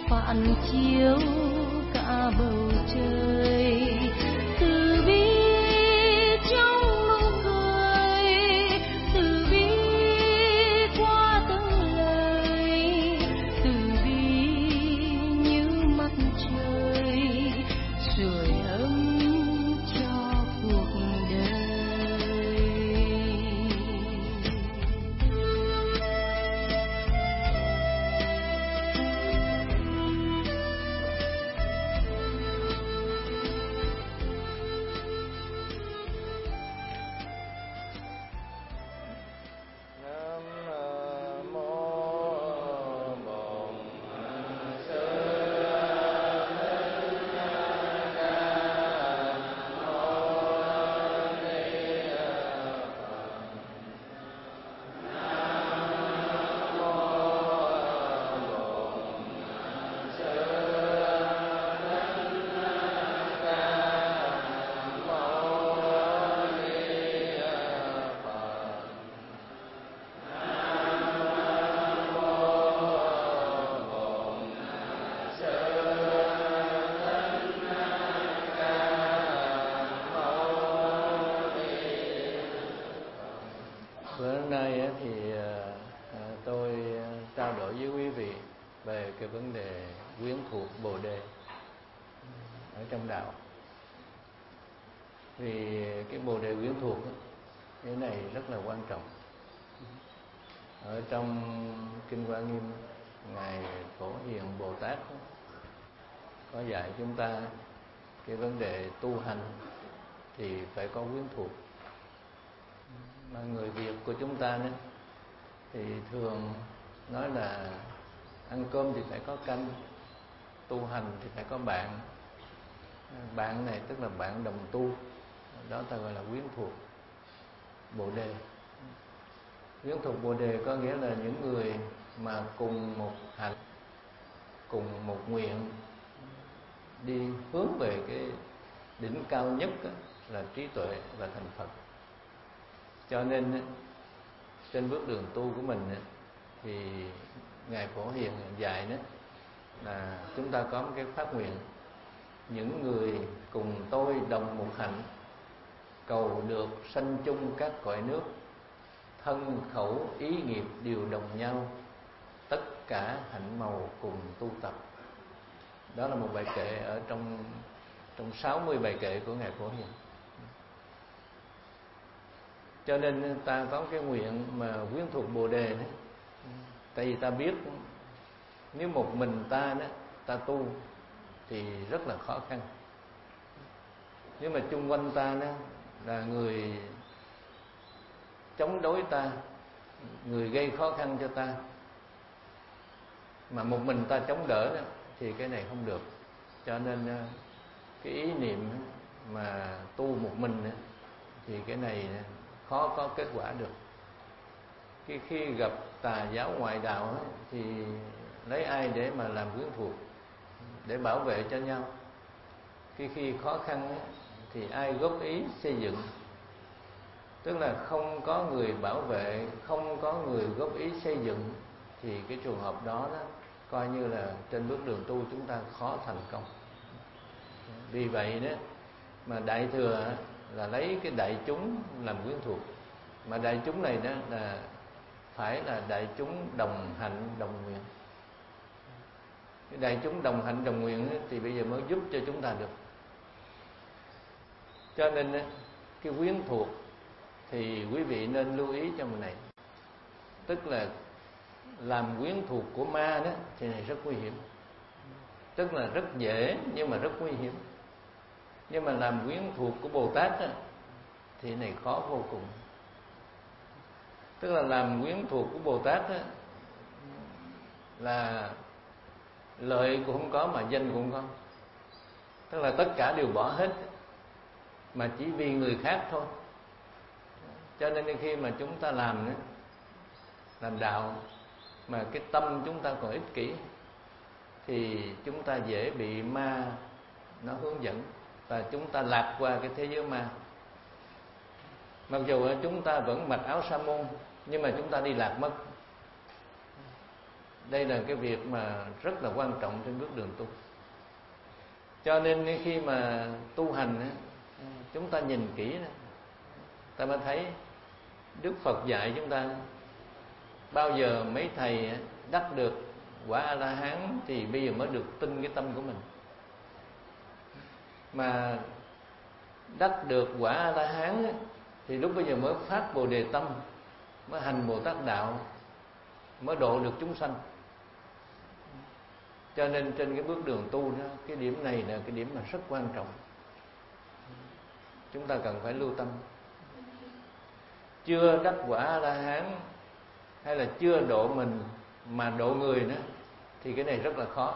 phản chiếu cả bầu trời, từ bi trong nụ cười, từ bi qua từng lời, từ bi như mặt trời sưởi ấm cho cuộc đời. Bữa nay thì tôi trao đổi với quý vị về cái vấn đề quyến thuộc Bồ Đề ở trong đạo. Vì cái Bồ Đề quyến thuộc cái này rất là quan trọng. Ở trong Kinh Hoa Nghiêm, Ngài Phổ Hiền Bồ Tát có dạy chúng ta cái vấn đề tu hành thì phải có quyến thuộc. Mà người Việt của chúng ta đó thì thường nói là ăn cơm thì phải có canh, tu hành thì phải có bạn. Bạn này tức là bạn đồng tu, đó ta gọi là quyến thuộc Bồ Đề. Quyến thuộc Bồ Đề có nghĩa là những người mà cùng một hạnh, cùng một nguyện, đi hướng về cái đỉnh cao nhất là trí tuệ và thành Phật. Cho nên trên bước đường tu của mình thì Ngài Phổ Hiền dạy đó là chúng ta có một cái phát nguyện: những người cùng tôi đồng một hạnh, cầu được sanh chung các cõi nước, thân khẩu ý nghiệp đều đồng nhau, tất cả hạnh màu cùng tu tập. Đó là một bài kệ ở trong 60 bài kệ của Ngài Phổ Hiền. Cho nên ta có cái nguyện mà quyến thuộc Bồ Đề đó. Tại vì ta biết nếu một mình ta đó, ta tu thì rất là khó khăn. Nếu mà chung quanh ta đó là người chống đối ta, người gây khó khăn cho ta, mà một mình ta chống đỡ đó, thì cái này không được. Cho nên cái ý niệm mà tu một mình đó, thì cái này khó có kết quả được. Khi gặp tà giáo ngoại đạo thì lấy ai để mà làm quyến thuộc, để bảo vệ cho nhau. Khi khó khăn thì ai góp ý xây dựng, tức là không có người bảo vệ, không có người góp ý xây dựng, thì cái trường hợp đó coi như là trên bước đường tu chúng ta khó thành công. Vì vậy đó mà Đại Thừa là lấy cái đại chúng làm quyến thuộc. Mà đại chúng này đó là phải là đại chúng đồng hạnh đồng nguyện. Cái đại chúng đồng hạnh đồng nguyện thì bây giờ mới giúp cho chúng ta được. Cho nên cái quyến thuộc thì quý vị nên lưu ý cho mình này. Tức là làm quyến thuộc của ma đó thì này rất nguy hiểm. Tức là rất dễ nhưng mà rất nguy hiểm. Nhưng mà làm quyến thuộc của Bồ Tát đó, thì này khó vô cùng. Tức là làm quyến thuộc của Bồ Tát đó, là lợi cũng không có mà danh cũng không có. Tức là tất cả đều bỏ hết, mà chỉ vì người khác thôi. Cho nên khi mà chúng ta làm đạo mà cái tâm chúng ta còn ích kỷ thì chúng ta dễ bị ma nó hướng dẫn, và chúng ta lạc qua cái thế giới ma. Mặc dù chúng ta vẫn mặc áo sa môn, nhưng mà chúng ta đi lạc mất. Đây là cái việc mà rất là quan trọng trên bước đường tu. Cho nên khi mà tu hành chúng ta nhìn kỹ, ta mới thấy Đức Phật dạy chúng ta bao giờ mấy thầy đắc được quả A-la-hán thì bây giờ mới được tin cái tâm của mình. Mà đắc được quả A-la-hán thì lúc bây giờ mới phát Bồ Đề tâm, mới hành Bồ Tát đạo, mới độ được chúng sanh. Cho nên trên cái bước đường tu đó, cái điểm này là cái điểm mà rất quan trọng, chúng ta cần phải lưu tâm. Chưa đắc quả A-la-hán hay là chưa độ mình mà độ người nữa thì cái này rất là khó.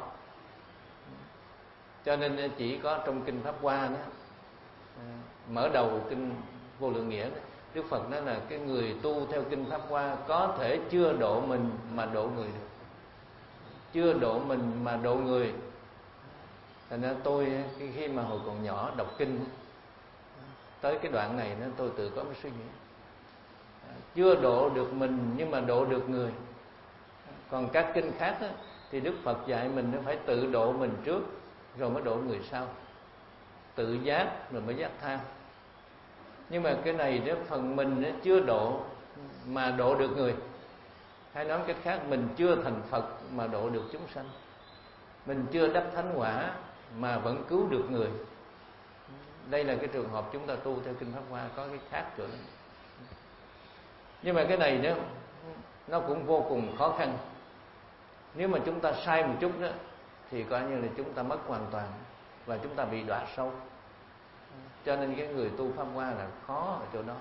Cho nên chỉ có trong kinh Pháp Hoa đó, mở đầu kinh Vô Lượng Nghĩa đó, Đức Phật nói là cái người tu theo kinh Pháp Hoa có thể chưa độ mình mà độ người được. Chưa độ mình mà độ người. Thành ra tôi khi mà hồi còn nhỏ đọc kinh tới cái đoạn này đó, tôi tự có một suy nghĩ, chưa độ được mình nhưng mà độ được người. Còn các kinh khác đó, thì Đức Phật dạy mình phải tự độ mình trước rồi mới độ người sau, tự giác rồi mới giác tha. Nhưng mà cái này đó, phần mình đó, chưa độ mà độ được người, hay nói cách khác, mình chưa thành Phật mà độ được chúng sanh, mình chưa đắc thánh quả mà vẫn cứu được người. Đây là cái trường hợp chúng ta tu theo kinh Pháp Hoa có cái khác chỗ đó. Nhưng mà cái này đó, nó cũng vô cùng khó khăn. Nếu mà chúng ta sai một chút đó thì coi như là chúng ta mất hoàn toàn và chúng ta bị đọa sâu. Cho nên cái người tu Pháp Hoa là khó ở chỗ đó.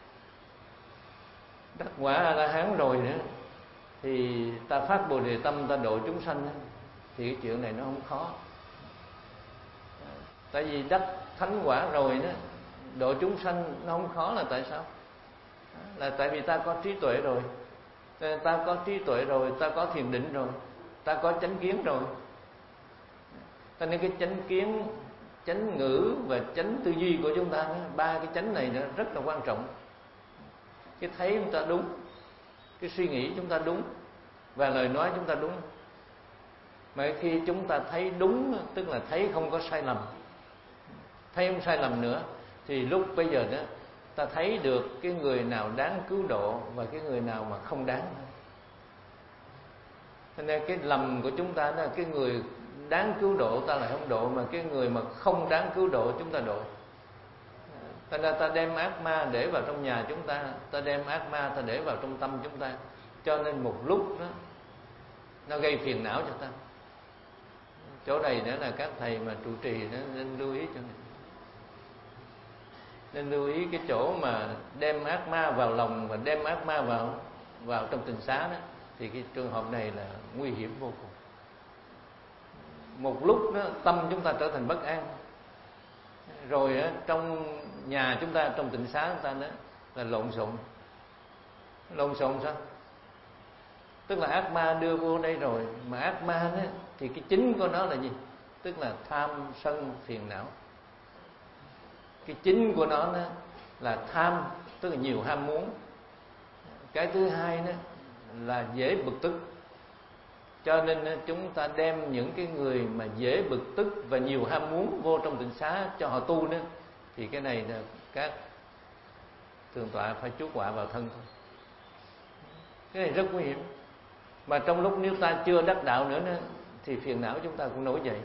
Đắc quả A-la-hán rồi nữa thì ta phát Bồ Đề tâm, ta độ chúng sanh đó, thì cái chuyện này nó không khó. Tại vì đắc thánh quả rồi đó, độ chúng sanh nó không khó là tại sao? Là tại vì ta có trí tuệ rồi. Ta có trí tuệ rồi, ta có thiền định rồi, ta có chánh kiến rồi. Cho nên cái chánh kiến, chánh ngữ và chánh tư duy của chúng ta, ba cái chánh này nó rất là quan trọng. Cái thấy chúng ta đúng, cái suy nghĩ chúng ta đúng và lời nói chúng ta đúng. Mà khi chúng ta thấy đúng, tức là thấy không có sai lầm, thấy không sai lầm nữa, thì lúc bây giờ đó ta thấy được cái người nào đáng cứu độ và cái người nào mà không đáng. Cho nên cái lầm của chúng ta là cái người đáng cứu độ ta lại không độ, mà cái người mà không đáng cứu độ chúng ta độ. Thành ra ta đem ác ma để vào trong nhà chúng ta, ta đem ác ma ta để vào trong tâm chúng ta. Cho nên một lúc đó nó gây phiền não cho ta. Chỗ này nữa là các thầy mà trụ trì đó nên lưu ý cho này. Nên lưu ý cái chỗ mà đem ác ma vào lòng và đem ác ma vào trong tình xá đó, thì cái trường hợp này là nguy hiểm vô cùng. Một lúc đó tâm chúng ta trở thành bất an, rồi đó, trong nhà chúng ta, trong tịnh xá chúng ta đó là lộn xộn. Lộn xộn sao? Tức là ác ma đưa vô đây rồi, mà ác ma đó thì cái chính của nó là gì? Tức là tham sân phiền não. Cái chính của nó đó là tham, tức là nhiều ham muốn. Cái thứ hai đó là dễ bực tức. Cho nên chúng ta đem những cái người mà dễ bực tức và nhiều ham muốn vô trong tịnh xá cho họ tu nữa, thì cái này là các thượng tọa phải chuốc họa vào thân thôi. Cái này rất nguy hiểm. Mà trong lúc nếu ta chưa đắc đạo nữa thì phiền não chúng ta cũng nổi dậy.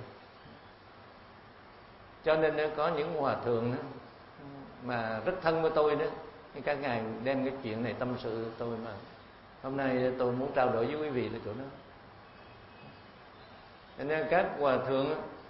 Cho nên có những hòa thượng đó, mà rất thân với tôi đó, các ngài đem cái chuyện này tâm sự tôi, mà hôm nay tôi muốn trao đổi với quý vị là chỗ đó. Cho nên các hòa thượng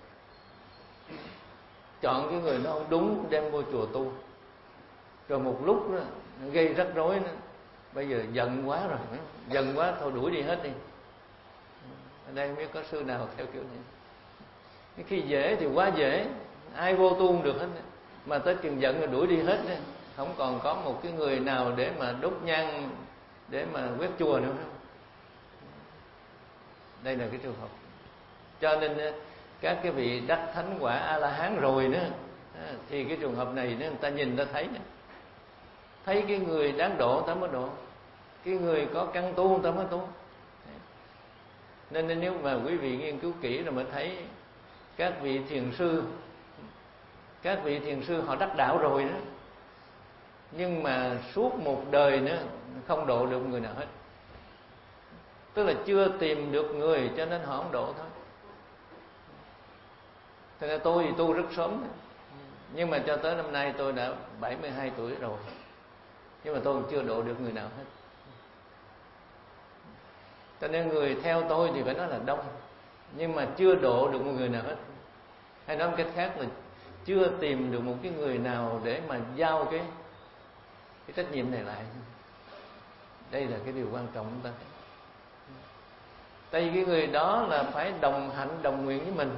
chọn cái người nó không đúng đem vô chùa tu, rồi một lúc đó, gây rắc rối đó. Bây giờ giận quá rồi, giận quá thôi đuổi đi hết đi. Ở đây không biết có sư nào theo kiểu này. Khi dễ thì quá dễ, ai vô tu không được hết, mà tới chừng giận rồi đuổi đi hết, không còn có một cái người nào để mà đốt nhang để mà quét chùa nữa. Đây là cái trường hợp. Cho nên các cái vị đắc thánh quả A-la-hán rồi nữa, thì cái trường hợp này người ta nhìn ta thấy cái người đáng độ ta mới độ, cái người có căn tu người ta mới tu. Nên nếu mà quý vị nghiên cứu kỹ rồi mới thấy các vị thiền sư họ đắc đạo rồi đó, nhưng mà suốt một đời nữa không độ được người nào hết. Tức là chưa tìm được người cho nên họ không độ thôi. Thế nên tôi thì tu rất sớm, nhưng mà cho tới năm nay tôi đã 72 tuổi rồi, nhưng mà tôi còn chưa độ được người nào hết. Cho nên người theo tôi thì phải nói là đông, nhưng mà chưa độ được một người nào hết. Hay nói một cách khác là chưa tìm được một cái người nào để mà giao cái trách nhiệm này lại. Đây là cái điều quan trọng chúng ta thấy. Tại vì cái người đó là phải đồng hạnh đồng nguyện với mình.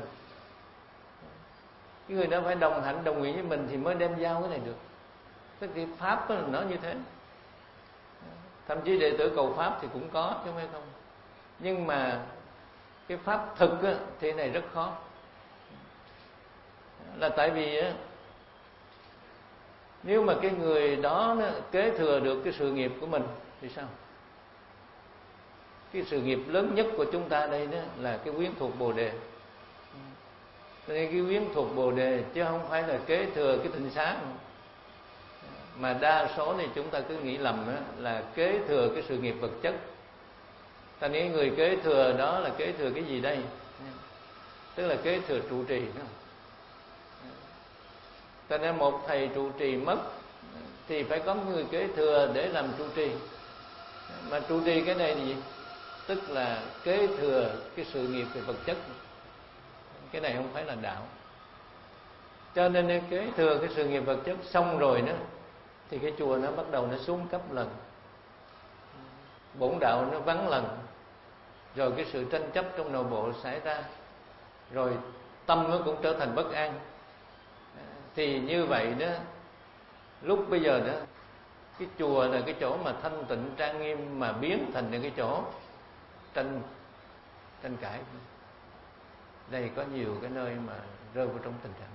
Cái người đó phải đồng hạnh đồng nguyện với mình thì mới đem giao cái này được. Tức cái pháp đó là nó như thế. Thậm chí đệ tử cầu pháp thì cũng có chứ không. Nhưng mà cái pháp thực á, thì này rất khó. Là tại vì á, nếu mà cái người đó nó kế thừa được cái sự nghiệp của mình thì sao? Cái sự nghiệp lớn nhất của chúng ta đây đó là cái quyến thuộc Bồ Đề. Cho nên cái quyến thuộc Bồ Đề chứ không phải là kế thừa cái tịnh xá. Mà đa số thì chúng ta cứ nghĩ lầm đó, là kế thừa cái sự nghiệp vật chất. Ta nghĩ người kế thừa đó là kế thừa cái gì đây? Tức là kế thừa trụ trì. Cho nên một thầy trụ trì mất thì phải có người kế thừa để làm trụ trì. Mà trụ trì cái này là gì? Tức là kế thừa cái sự nghiệp về vật chất. Cái này không phải là đạo. Cho nên kế thừa cái sự nghiệp vật chất xong rồi đó thì cái chùa nó bắt đầu nó xuống cấp lần, bổn đạo nó vắng lần, rồi cái sự tranh chấp trong nội bộ xảy ra, rồi tâm nó cũng trở thành bất an. Thì như vậy đó, lúc bây giờ đó cái chùa là cái chỗ mà thanh tịnh trang nghiêm mà biến thành những cái chỗ tranh cãi. Đây có nhiều cái nơi mà rơi vào trong tình trạng.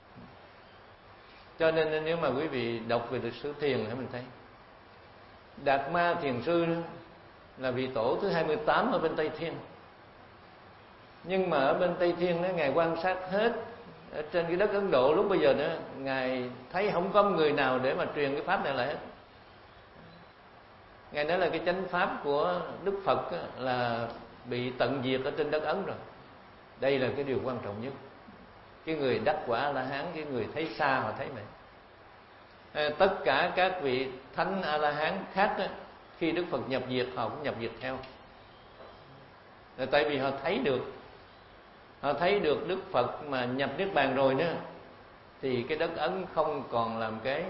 Cho nên nếu mà quý vị đọc về lịch sử thiền thì mình thấy Đạt Ma Thiền Sư là vị tổ thứ 28 ở bên Tây Thiên. Nhưng mà ở bên Tây Thiên đó, Ngài quan sát hết ở trên cái đất Ấn Độ lúc bây giờ đó, Ngài thấy không có người nào để mà truyền cái pháp này lại hết. Ngài nói là cái chánh pháp của Đức Phật là bị tận diệt ở trên đất Ấn rồi. Đây là cái điều quan trọng nhất. Cái người đắc quả A-la-hán, cái người thấy xa họ thấy vậy. Tất cả các vị thánh A-la-hán khác đó, khi Đức Phật nhập diệt họ cũng nhập diệt theo. Là tại vì họ thấy được Đức Phật mà nhập Niết Bàn rồi nữa thì cái đất Ấn không còn làm cái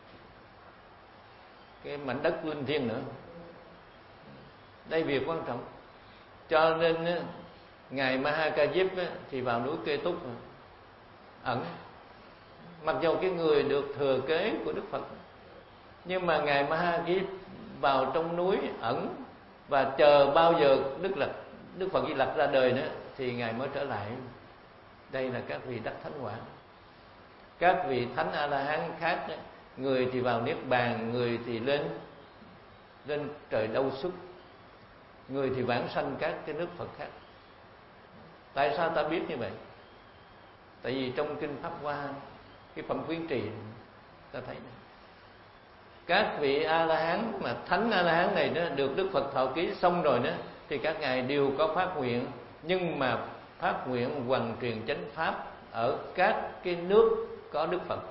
mảnh đất linh thiêng nữa. Đây việc quan trọng. Cho nên Ngài Mahakajip thì vào núi Kê Túc ẩn. Mặc dù cái người được thừa kế của Đức Phật, nhưng mà Ngài Mahakajip vào trong núi ẩn và chờ bao giờ Đức Phật Di Lặc ra đời nữa thì Ngài mới trở lại. Đây là các vị đắc thánh quả. Các vị thánh A-la-hán khác, người thì vào Niết Bàn, người thì lên trời Đâu Xuất, người thì vãng sanh các cái nước Phật khác. Tại sao ta biết như vậy? Tại vì trong Kinh Pháp Hoa, cái phẩm Quyến Trì ta thấy này, các vị A-la-hán mà thánh A-la-hán này đó được Đức Phật thọ ký xong rồi đó thì các ngài đều có phát nguyện, nhưng mà phát nguyện hoằng truyền chánh pháp ở các cái nước có Đức Phật.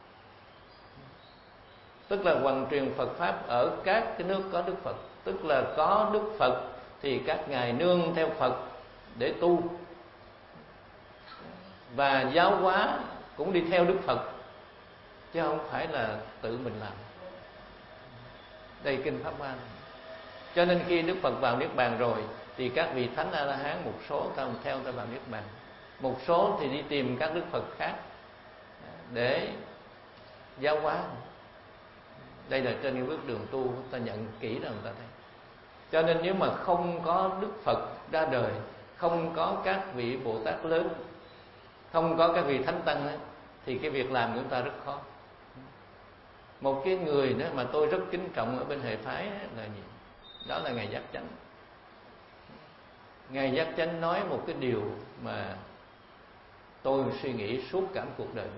Tức là hoằng truyền Phật pháp ở các cái nước có Đức Phật. Tức là có Đức Phật thì các ngài nương theo Phật để tu, và giáo hóa cũng đi theo Đức Phật, chứ không phải là tự mình làm. Đây Kinh Pháp Hoa. Cho nên khi Đức Phật vào Niết Bàn rồi thì các vị thánh A-la-hán một số ta theo ta vào Niết Bàn, một số thì đi tìm các Đức Phật khác để giáo hóa. Đây là trên cái bước đường tu ta nhận kỹ rồi người ta thấy. Cho nên nếu mà không có Đức Phật ra đời, không có các vị Bồ Tát lớn, không có các vị Thánh Tăng ấy, thì cái việc làm của chúng ta rất khó. Một cái người đó mà tôi rất kính trọng ở bên hệ phái là gì? Đó là Ngài Giác Chánh. Ngài Giác Chánh nói một cái điều mà tôi suy nghĩ suốt cả cuộc đời mình.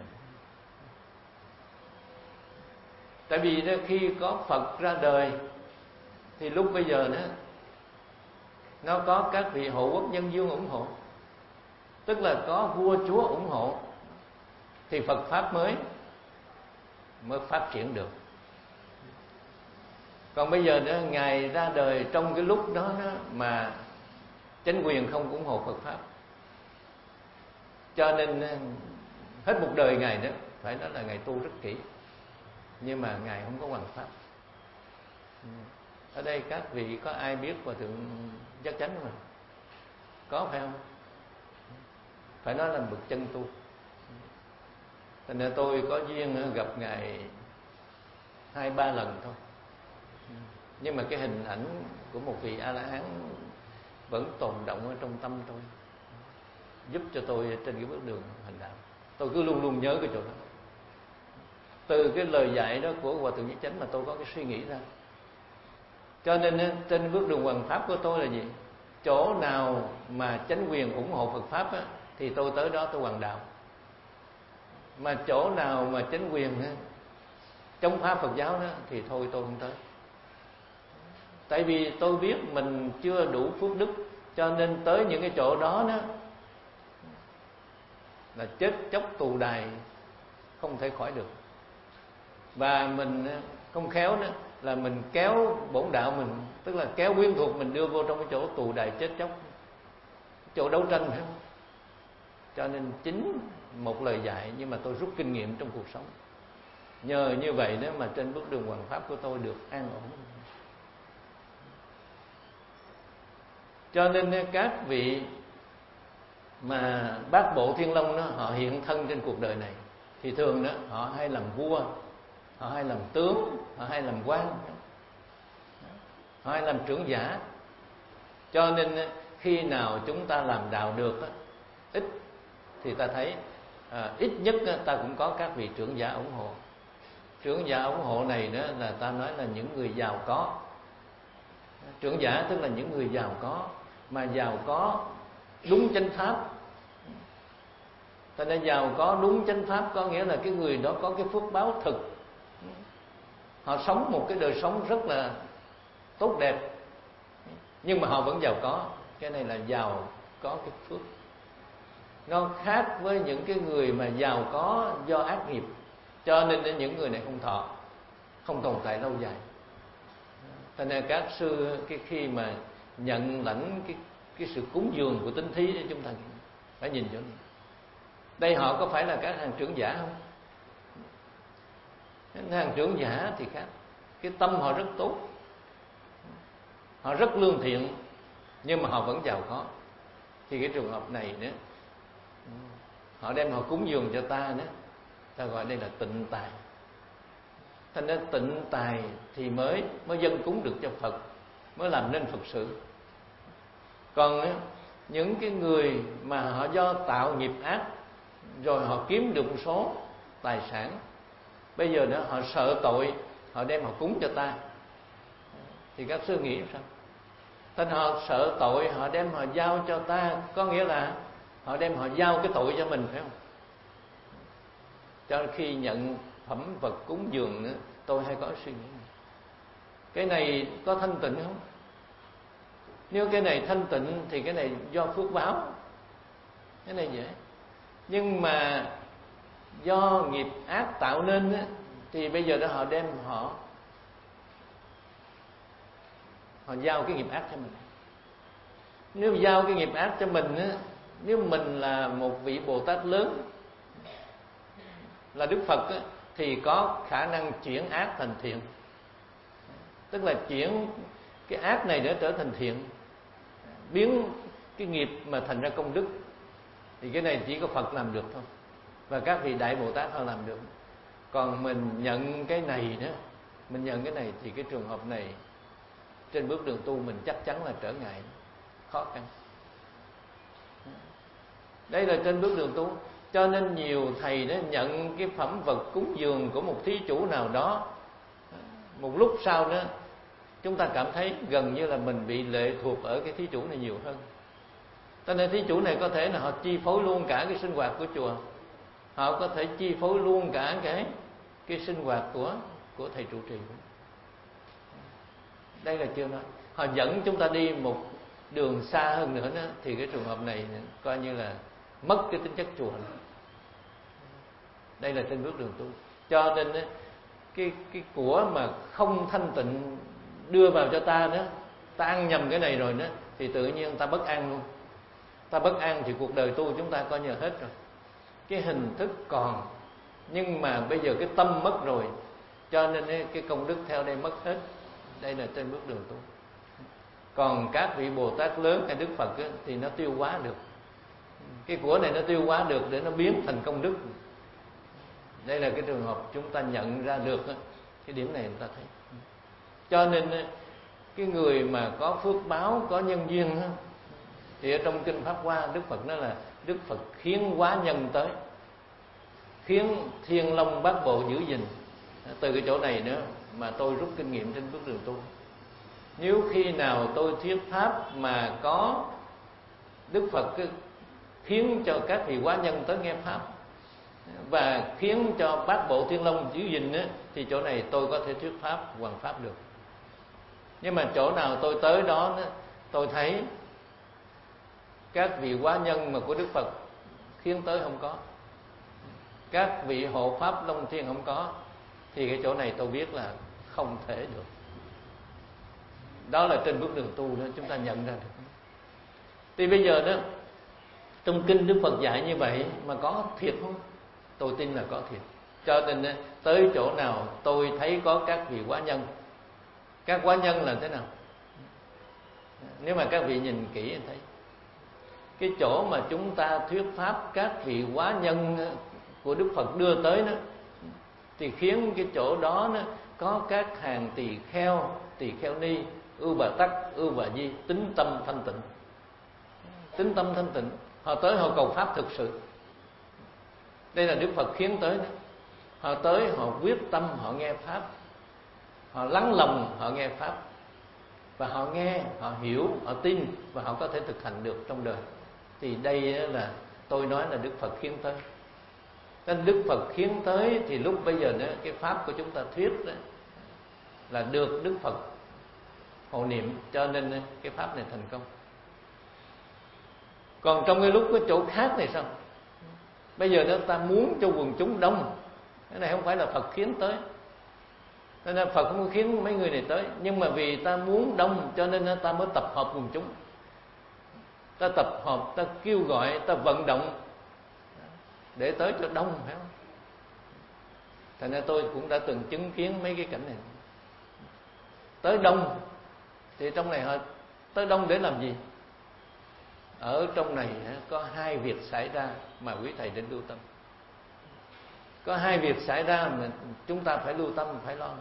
Tại vì đó, khi có Phật ra đời thì lúc bây giờ đó nó có các vị hộ quốc nhân dương ủng hộ, tức là có vua chúa ủng hộ thì Phật pháp mới phát triển được. Còn bây giờ đó, Ngài ra đời trong cái lúc đó, mà chính quyền không ủng hộ Phật pháp, cho nên hết một đời Ngài đó phải nói là Ngài tu rất kỹ, nhưng mà Ngài không có hoằng pháp. Ở đây các vị có ai biết Hòa Thượng Giác Chánh không? Có phải không? Phải nói là bậc chân tu. Thành ra tôi có duyên gặp Ngài 2-3 lần thôi, nhưng mà cái hình ảnh của một vị A-la-hán vẫn tồn động ở trong tâm tôi, giúp cho tôi trên cái bước đường hành đạo. Tôi cứ luôn luôn nhớ cái chỗ đó. Từ cái lời dạy đó của Hòa Thượng Giác Chánh mà tôi có cái suy nghĩ ra. Cho nên trên bước đường hoằng pháp của tôi là gì? Chỗ nào mà chánh quyền ủng hộ Phật pháp á, thì tôi tới đó tôi hoằng đạo. Mà chỗ nào mà chánh quyền á, chống phá Phật giáo đó, thì thôi tôi không tới. Tại vì tôi biết mình chưa đủ phước đức, cho nên tới những cái chỗ đó là chết chóc tù đài, không thể khỏi được. Và mình không khéo nữa là mình kéo bổn đạo mình, tức là kéo quyến thuộc mình đưa vô trong cái chỗ tù đài chết chóc, chỗ đấu tranh. Cho nên chính một lời dạy, nhưng mà tôi rút kinh nghiệm trong cuộc sống. Nhờ như vậy đó mà trên bước đường hoằng pháp của tôi được an ổn. Cho nên các vị mà bát bộ Thiên Long đó, họ hiện thân trên cuộc đời này thì thường đó họ hay làm vua, họ hay làm tướng, họ hay làm quan, họ hay làm trưởng giả. Cho nên khi nào chúng ta làm đạo được đó, ít thì ta thấy ít nhất ta cũng có các vị trưởng giả ủng hộ. Trưởng giả ủng hộ này đó là ta nói là những người giàu có. Trưởng giả tức là những người giàu có, mà giàu có đúng chánh pháp. Cho nên giàu có đúng chánh pháp có nghĩa là cái người đó có cái phước báo thực. Họ sống một cái đời sống rất là tốt đẹp, nhưng mà họ vẫn giàu có. Cái này là giàu có cái phước. Nó khác với những cái người mà giàu có do ác nghiệp. Cho nên những người này không thọ, không tồn tại lâu dài. Cho nên các sư khi mà nhận lãnh cái sự cúng dường của tinh thí, chúng ta phải nhìn cho đây họ có phải là các hàng trưởng giả không? Hàng trưởng giả thì khác. Cái tâm họ rất tốt, họ rất lương thiện, nhưng mà họ vẫn giàu có. Thì cái trường hợp này nữa, họ đem họ cúng dường cho ta nữa, ta gọi đây là tịnh tài. Thành ra tịnh tài thì mới dâng cúng được cho Phật, mới làm nên Phật sự. Còn những cái người mà họ do tạo nghiệp ác, rồi họ kiếm được một số tài sản, bây giờ đó họ sợ tội, họ đem họ cúng cho ta, thì các sư nghĩ sao? Thành họ sợ tội, họ đem họ giao cho ta, có nghĩa là họ đem họ giao cái tội cho mình, phải không? Cho nên khi nhận phẩm vật cúng dường nữa, tôi hay có suy nghĩ cái này có thanh tịnh không? Nếu cái này thanh tịnh thì cái này do phước báo, cái này dễ. Nhưng mà do nghiệp ác tạo nên á, thì bây giờ đó họ đem họ giao cái nghiệp ác cho mình. Nếu giao cái nghiệp ác cho mình á, nếu mình là một vị Bồ Tát lớn, là Đức Phật á, thì có khả năng chuyển ác thành thiện. Tức là chuyển cái ác này để trở thành thiện, biến cái nghiệp mà thành ra công đức. Thì cái này chỉ có Phật làm được thôi, và các vị Đại Bồ Tát họ làm được. Còn mình nhận cái này đó, mình nhận cái này thì cái trường hợp này trên bước đường tu mình chắc chắn là trở ngại, khó khăn. Đây là trên bước đường tu. Cho nên nhiều thầy đó nhận cái phẩm vật cúng dường của một thí chủ nào đó, một lúc sau đó chúng ta cảm thấy gần như là mình bị lệ thuộc ở cái thí chủ này nhiều hơn. Cho nên thí chủ này có thể là họ chi phối luôn cả cái sinh hoạt của chùa, họ có thể chi phối luôn cả cái sinh hoạt của thầy trụ trì. Đây là chưa nói. Họ dẫn chúng ta đi một đường xa hơn nữa đó, thì cái trường hợp này coi như là mất cái tính chất chùa. Đây là trên bước đường tu. Cho nên cái của mà không thanh tịnh đưa vào cho ta đó, ta ăn nhầm cái này rồi đó, thì tự nhiên ta bất an luôn. Ta bất an thì cuộc đời tu chúng ta coi như hết rồi. Cái hình thức còn, nhưng mà bây giờ cái tâm mất rồi, cho nên cái công đức theo đây mất hết. Đây là trên bước đường tu. Còn các vị Bồ Tát lớn hay Đức Phật ấy, thì nó tiêu hóa được. Cái của này nó tiêu hóa được để nó biến thành công đức. Đây là cái trường hợp chúng ta nhận ra được ấy. Cái điểm này người ta thấy. Cho nên cái người mà có phước báo, có nhân duyên ấy, thì ở trong Kinh Pháp Hoa, Đức Phật nói là Đức Phật khiến hóa nhân tới, khiến Thiên Long Bát Bộ giữ gìn. Từ cái chỗ này nữa mà tôi rút kinh nghiệm trên bước đường tu. Nếu khi nào tôi thuyết pháp mà có Đức Phật khiến cho các vị hóa nhân tới nghe pháp và khiến cho Bát Bộ Thiên Long giữ gìn á, thì chỗ này tôi có thể thuyết pháp hoằng pháp được. Nhưng mà chỗ nào tôi tới đó tôi thấy các vị hóa nhân mà của Đức Phật khiến tới không có, các vị hộ pháp Long Thiên không có, thì cái chỗ này tôi biết là không thể được. Đó là trên bước đường tu đó chúng ta nhận ra được. Thì bây giờ đó, trong kinh Đức Phật dạy như vậy mà có thiệt không? Tôi tin là có thiệt. Cho nên tới chỗ nào tôi thấy có các vị hóa nhân. Các hóa nhân là thế nào? Nếu mà các vị nhìn kỹ thấy cái chỗ mà chúng ta thuyết pháp các vị hóa nhân của Đức Phật đưa tới đó, thì khiến cái chỗ đó có các hàng tỳ kheo ni, ưu bà tắc, ưu bà di, tính tâm thanh tịnh. Tính tâm thanh tịnh, họ tới họ cầu pháp thực sự. Đây là Đức Phật khiến tới đó. Họ tới họ quyết tâm họ nghe pháp, họ lắng lòng họ nghe pháp, và họ nghe, họ hiểu, họ tin, và họ có thể thực hành được trong đời. Thì đây là tôi nói là Đức Phật khiến tới. Nên Đức Phật khiến tới thì lúc bây giờ nữa, cái pháp của chúng ta thuyết đó là được Đức Phật hộ niệm, cho nên cái pháp này thành công. Còn trong cái lúc cái chỗ khác này sao? Bây giờ đó ta muốn cho quần chúng đông, cái này không phải là Phật khiến tới. Nên là Phật không khiến mấy người này tới, nhưng mà vì ta muốn đông cho nên ta mới tập hợp quần chúng. Ta tập hợp, ta kêu gọi, ta vận động để tới cho đông, phải không? Thành ra tôi cũng đã từng chứng kiến mấy cái cảnh này. Tới đông thì trong này họ tới đông để làm gì? Ở trong này có hai việc xảy ra mà quý thầy đến lưu tâm. Có hai việc xảy ra mà chúng ta phải lưu tâm, phải lo.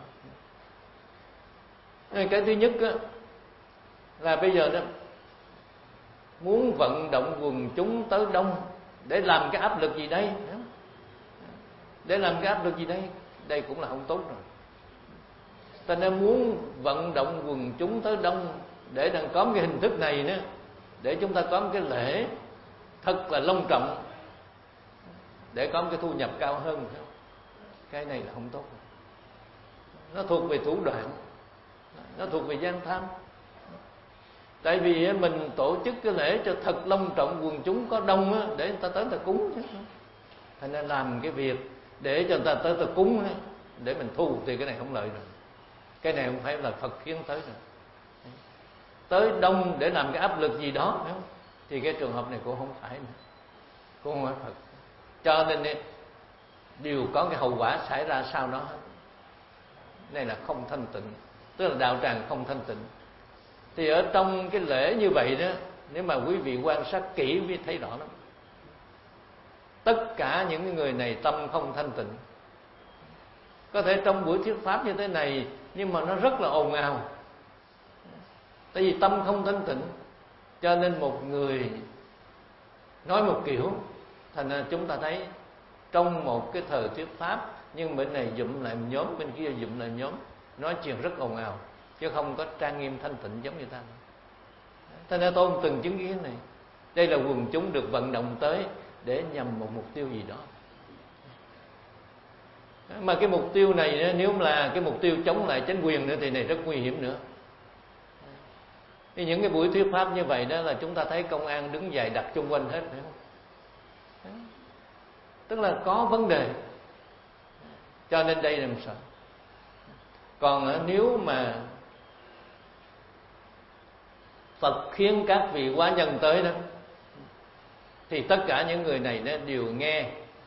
Cái thứ nhất là bây giờ đó muốn vận động quần chúng tới đông để làm cái áp lực gì đây? Để làm cái áp lực gì đây? Đây cũng là không tốt rồi. Ta nên muốn vận động quần chúng tới đông để đừng có cái hình thức này nữa, để chúng ta có một cái lễ thật là long trọng, để có một cái thu nhập cao hơn. Cái này là không tốt. Nó thuộc về thủ đoạn, nó thuộc về gian tham. Tại vì mình tổ chức cái lễ cho thật long trọng, quần chúng có đông để người ta tới người ta cúng chứ. Thành ra làm cái việc để cho người ta tới người ta cúng để mình thu thì cái này không lợi rồi. Cái này không phải là Phật khiến tới rồi. Tới đông để làm cái áp lực gì đó, phải không? Thì cái trường hợp này cũng không phải nữa, cũng không phải Phật. Cho nên đều có cái hậu quả xảy ra sau đó hết. Này là không thanh tịnh, tức là đạo tràng không thanh tịnh. Thì ở trong cái lễ như vậy đó, nếu mà quý vị quan sát kỹ mới thấy rõ lắm. Tất cả những người này tâm không thanh tịnh. Có thể trong buổi thuyết pháp như thế này, nhưng mà nó rất là ồn ào. Tại vì tâm không thanh tịnh, cho nên một người nói một kiểu, thành ra chúng ta thấy trong một cái thời thuyết pháp, nhưng bên này dụm lại một nhóm, bên kia dụm lại một nhóm, nói chuyện rất ồn ào, chứ không có trang nghiêm thanh tịnh giống như ta. Thành ra tôi từng chứng kiến này. Đây là quần chúng được vận động tới để nhằm một mục tiêu gì đó. Mà cái mục tiêu này nếu là cái mục tiêu chống lại chính quyền nữa thì này rất nguy hiểm nữa. Thì những cái buổi thuyết pháp như vậy đó là chúng ta thấy công an đứng dày đặt chung quanh hết, phải không? Tức là có vấn đề, cho nên đây là một sợ. Còn nếu mà Phật khiến các vị quá nhân tới đó, thì tất cả những người này nó đều nghe,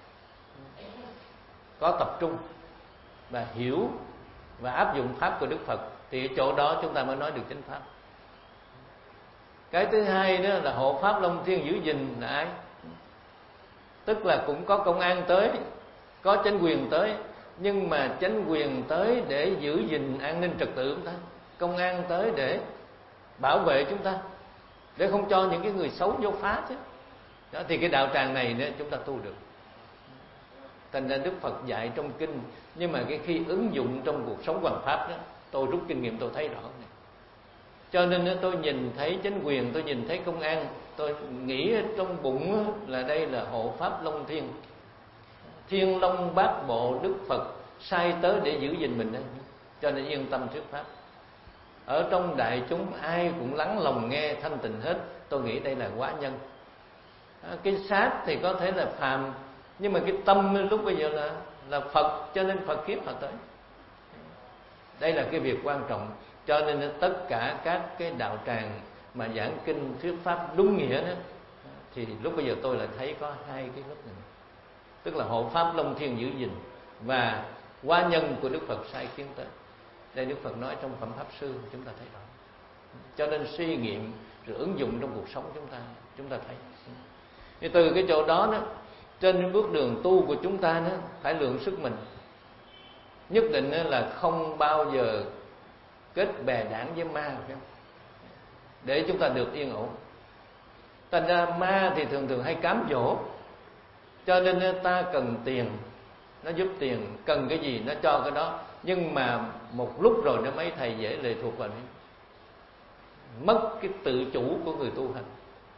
có tập trung và hiểu và áp dụng pháp của Đức Phật, thì ở chỗ đó chúng ta mới nói được chánh pháp. Cái thứ hai đó là hộ pháp Long Thiên giữ gìn là ai? Tức là cũng có công an tới, có chánh quyền tới, nhưng mà chánh quyền tới để giữ gìn an ninh trật tự chúng ta, công an tới để bảo vệ chúng ta, để không cho những cái người xấu vô phá chứ. Đó, thì cái đạo tràng này nữa chúng ta tu được. Thành ra Đức Phật dạy trong kinh, nhưng mà cái khi ứng dụng trong cuộc sống hoàn pháp đó, tôi rút kinh nghiệm tôi thấy rõ này. Cho nên tôi nhìn thấy chánh quyền, tôi nhìn thấy công an, tôi nghĩ trong bụng là đây là hộ pháp Long Thiên, Thiên Long Bát Bộ Đức Phật sai tới để giữ gìn mình đấy. Cho nên yên tâm thuyết pháp. Ở trong đại chúng ai cũng lắng lòng nghe thanh tịnh hết. Tôi nghĩ đây là quá nhân. Cái xác thì có thể là phàm, nhưng mà cái tâm lúc bây giờ là Phật, cho nên Phật kiếp họ tới. Đây là cái việc quan trọng. Cho nên tất cả các cái đạo tràng mà giảng kinh thuyết pháp đúng nghĩa đó, thì lúc bây giờ tôi lại thấy có hai cái lúc này. Tức là hộ pháp Long Thiên giữ gìn và quá nhân của Đức Phật sai khiến tới. Đây Đức Phật nói trong Phẩm Pháp Sư, chúng ta thấy rõ. Cho nên suy nghiệm rồi ứng dụng trong cuộc sống chúng ta thấy. Thì từ cái chỗ đó đó, trên bước đường tu của chúng ta đó, phải lượng sức mình. Nhất định là không bao giờ kết bè đảng với ma, phải không? Để chúng ta được yên ổn. Thành ra ma thì thường thường hay cám dỗ, cho nên ta cần tiền, nó giúp tiền, cần cái gì nó cho cái đó. Nhưng mà một lúc rồi nó mấy thầy dễ lệ thuộc vào nó, mất cái tự chủ của người tu hành.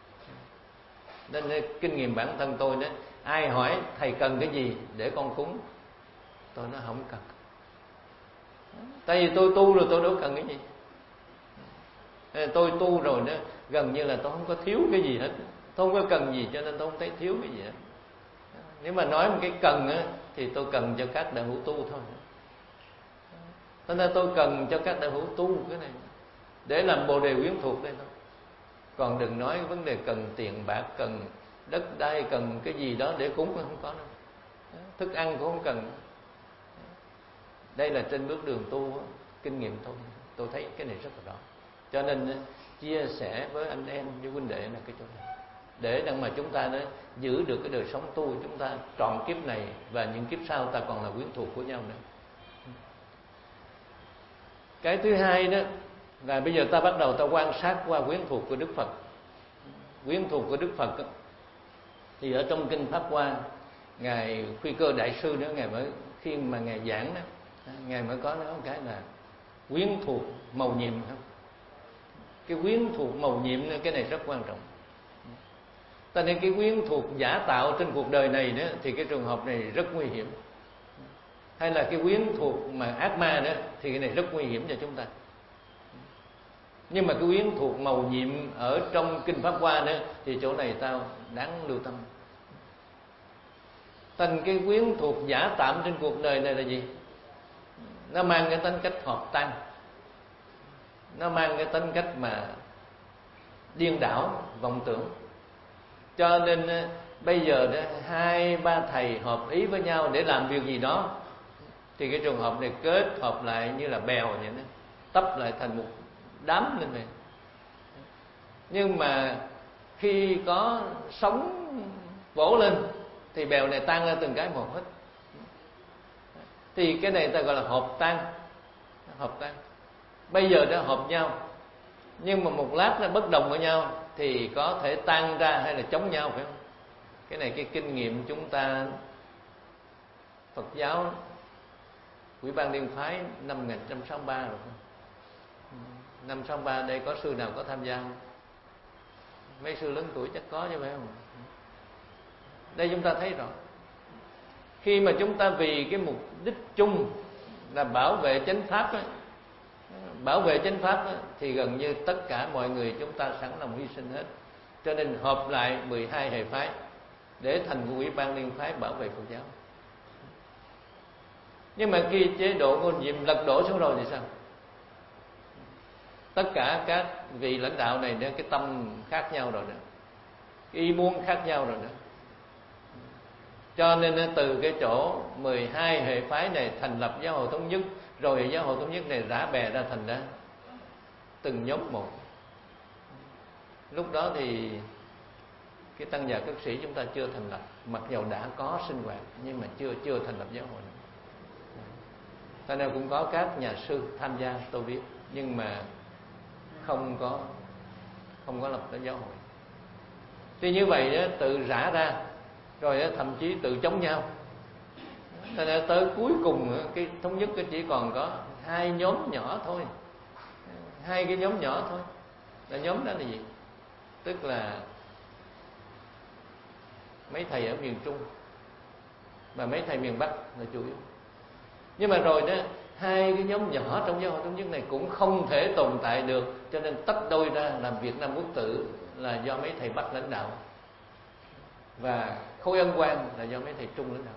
Nên kinh nghiệm bản thân tôi đó, ai hỏi thầy cần cái gì để con cúng, tôi nói không cần. Tại vì tôi tu rồi, tôi đâu cần cái gì. Tôi tu rồi đó, gần như là tôi không có thiếu cái gì hết, tôi không có cần gì, cho nên tôi không thấy thiếu cái gì hết. Nếu mà nói một cái cần á, thì tôi cần cho các đạo hữu tu thôi. Cho nên tôi cần cho các đạo hữu tu cái này để làm bồ đề quyến thuộc đây thôi. Còn đừng nói vấn đề cần tiền bạc, cần đất đai, cần cái gì đó để cúng, không có đâu. Thức ăn cũng không cần. Đây là trên bước đường tu, kinh nghiệm tôi thấy cái này rất là rõ. Cho nên chia sẻ với anh em, với huynh đệ là cái chỗ này, để đặng mà chúng ta đó giữ được cái đời sống tu của chúng ta trọn kiếp này và những kiếp sau ta còn là quyến thuộc của nhau nữa. Cái thứ hai đó là bây giờ ta bắt đầu ta quan sát qua quyến thuộc của Đức Phật. Quyến thuộc của Đức Phật đó, thì ở trong kinh Pháp Hoa, ngài Khuy Cơ Đại Sư nữa, ngài mới khi mà ngài giảng đó, ngài mới có nói một cái là quyến thuộc mầu nhiệm không? Cái quyến thuộc mầu nhiệm cái này rất quan trọng. Ta nên cái quyến thuộc giả tạo trên cuộc đời này đó, thì cái trường hợp này rất nguy hiểm. Hay là cái quyến thuộc mà ác ma đó, thì cái này rất nguy hiểm cho chúng ta. Nhưng mà cái quyến thuộc mầu nhiệm ở trong kinh Pháp Hoa nữa, thì chỗ này tao đáng lưu tâm. Thành cái quyến thuộc giả tạm trên cuộc đời này là gì? Nó mang cái tính cách hợp tan, nó mang cái tính cách mà điên đảo, vọng tưởng. Cho nên bây giờ đó, 2-3 thầy hợp ý với nhau để làm việc gì đó, thì cái trường hợp này kết hợp lại như là bèo vậy đó, tấp lại thành một đám lên này. Nhưng mà khi có sóng vỗ lên thì bèo này tan ra từng cái một hết. Thì cái này ta gọi là hợp tan. Hợp tan. Bây giờ đã hợp nhau, nhưng mà một lát nó bất đồng với nhau thì có thể tan ra hay là chống nhau, phải không? Cái này cái kinh nghiệm chúng ta Phật giáo Ủy ban Liên Phái năm 1963 rồi. Năm 63 đây có sư nào có tham gia không? Mấy sư lớn tuổi chắc có chứ phải không? Đây chúng ta thấy rõ, khi mà chúng ta vì cái mục đích chung là bảo vệ chánh pháp ấy, bảo vệ chánh pháp ấy, thì gần như tất cả mọi người chúng ta sẵn lòng hy sinh hết. Cho nên họp lại 12 hệ phái để thành một ủy ban liên phái bảo vệ Phật giáo. Nhưng mà khi chế độ Ngô Diệm lật đổ xuống rồi thì sao? Tất cả các vị lãnh đạo này cái tâm khác nhau rồi đó, cái ý muốn khác nhau rồi đó. Cho nên từ cái chỗ 12 hệ phái này thành lập giáo hội thống nhất, rồi giáo hội thống nhất này rã bè ra thành ra từng nhóm một. Lúc đó thì cái tăng già cất sĩ chúng ta chưa thành lập, mặc dầu đã có sinh hoạt nhưng mà chưa thành lập giáo hội. Tại nên cũng có các nhà sư tham gia tôi biết, nhưng mà không có lập ra giáo hội. Thì như vậy đó, tự rã ra, rồi đó, thậm chí tự chống nhau. Cho nên tới cuối cùng cái thống nhất chỉ còn có 2 nhóm nhỏ thôi, 2 cái nhóm nhỏ thôi. Là nhóm đó là gì? Tức là mấy thầy ở miền Trung và mấy thầy miền Bắc là chủ yếu. Nhưng mà rồi đó, 2 cái nhóm nhỏ trong giáo hội thống nhất này cũng không thể tồn tại được, cho nên tách đôi ra làm Việt Nam Quốc Tự là do mấy thầy Bắc lãnh đạo, và Khối Ân Quang là do mấy thầy Trung lãnh đạo.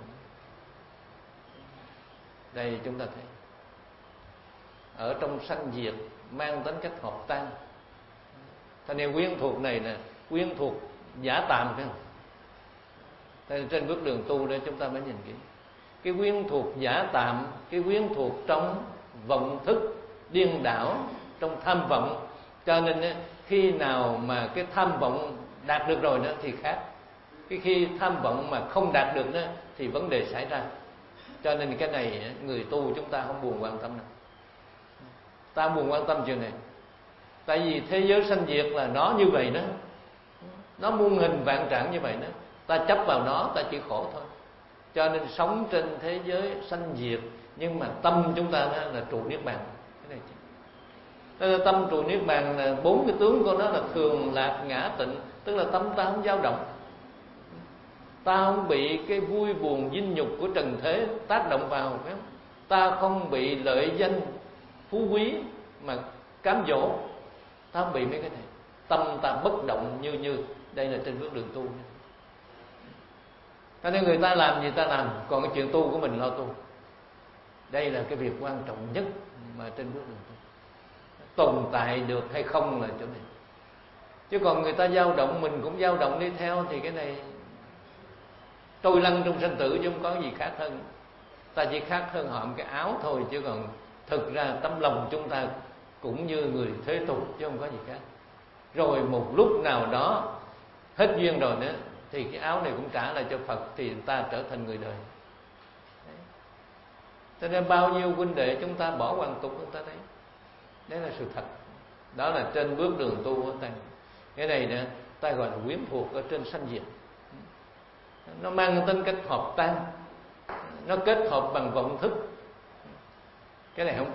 Đây chúng ta thấy ở trong sanh diệt mang tính cách hợp tan. Cho nên quyến thuộc này là quyến thuộc giả tạm, phải không? Thế trên bước đường tu đây chúng ta mới nhìn kỹ cái quyến thuộc giả tạm, cái quyến thuộc trong vọng thức điên đảo, trong tham vọng. Cho nên khi nào mà cái tham vọng đạt được rồi đó thì khác. Cái khi tham vọng mà không đạt được đó thì vấn đề xảy ra. Cho nên cái này người tu chúng ta không buồn quan tâm đâu. Ta buồn quan tâm chuyện này, tại vì thế giới sanh diệt là nó như vậy đó, nó muôn hình vạn trạng như vậy đó. Ta chấp vào nó, ta chỉ khổ thôi. Cho nên sống trên thế giới sanh diệt, nhưng mà tâm chúng ta đó là trụ niết bàn. Cái này chứ. Nên là tâm trụ niết bàn là 4 cái tướng của nó là thường, lạc, ngã, tịnh. Tức là tâm ta không dao động, ta không bị cái vui buồn vinh nhục của trần thế tác động vào, phải không? Ta không bị lợi danh phú quý mà cám dỗ, ta không bị mấy cái này. Tâm ta bất động như đây là trên bước đường tu. Cho nên người ta làm gì ta làm, còn cái chuyện tu của mình lo tu. Đây là cái việc quan trọng nhất mà trên bước đường tu. Tồn tại được hay không là chỗ này. Chứ còn người ta dao động, mình cũng dao động đi theo, thì cái này trôi lăn trong sanh tử chứ không có gì khác hơn. Ta chỉ khác hơn họ một cái áo thôi, chứ còn thực ra tấm lòng chúng ta cũng như người thế tục chứ không có gì khác. Rồi một lúc nào đó hết duyên rồi nữa thì cái áo này cũng trả lại cho Phật, thì ta trở thành người đời. Cho nên bao nhiêu huynh đệ chúng ta bỏ hoàn tục, chúng ta thấy đấy là sự thật. Đó là trên bước đường tu của ta. Cái này nè ta gọi là quyến thuộc ở trên sanh diệt. Nó mang tính cách hợp tan, nó kết hợp bằng vọng thức. Cái này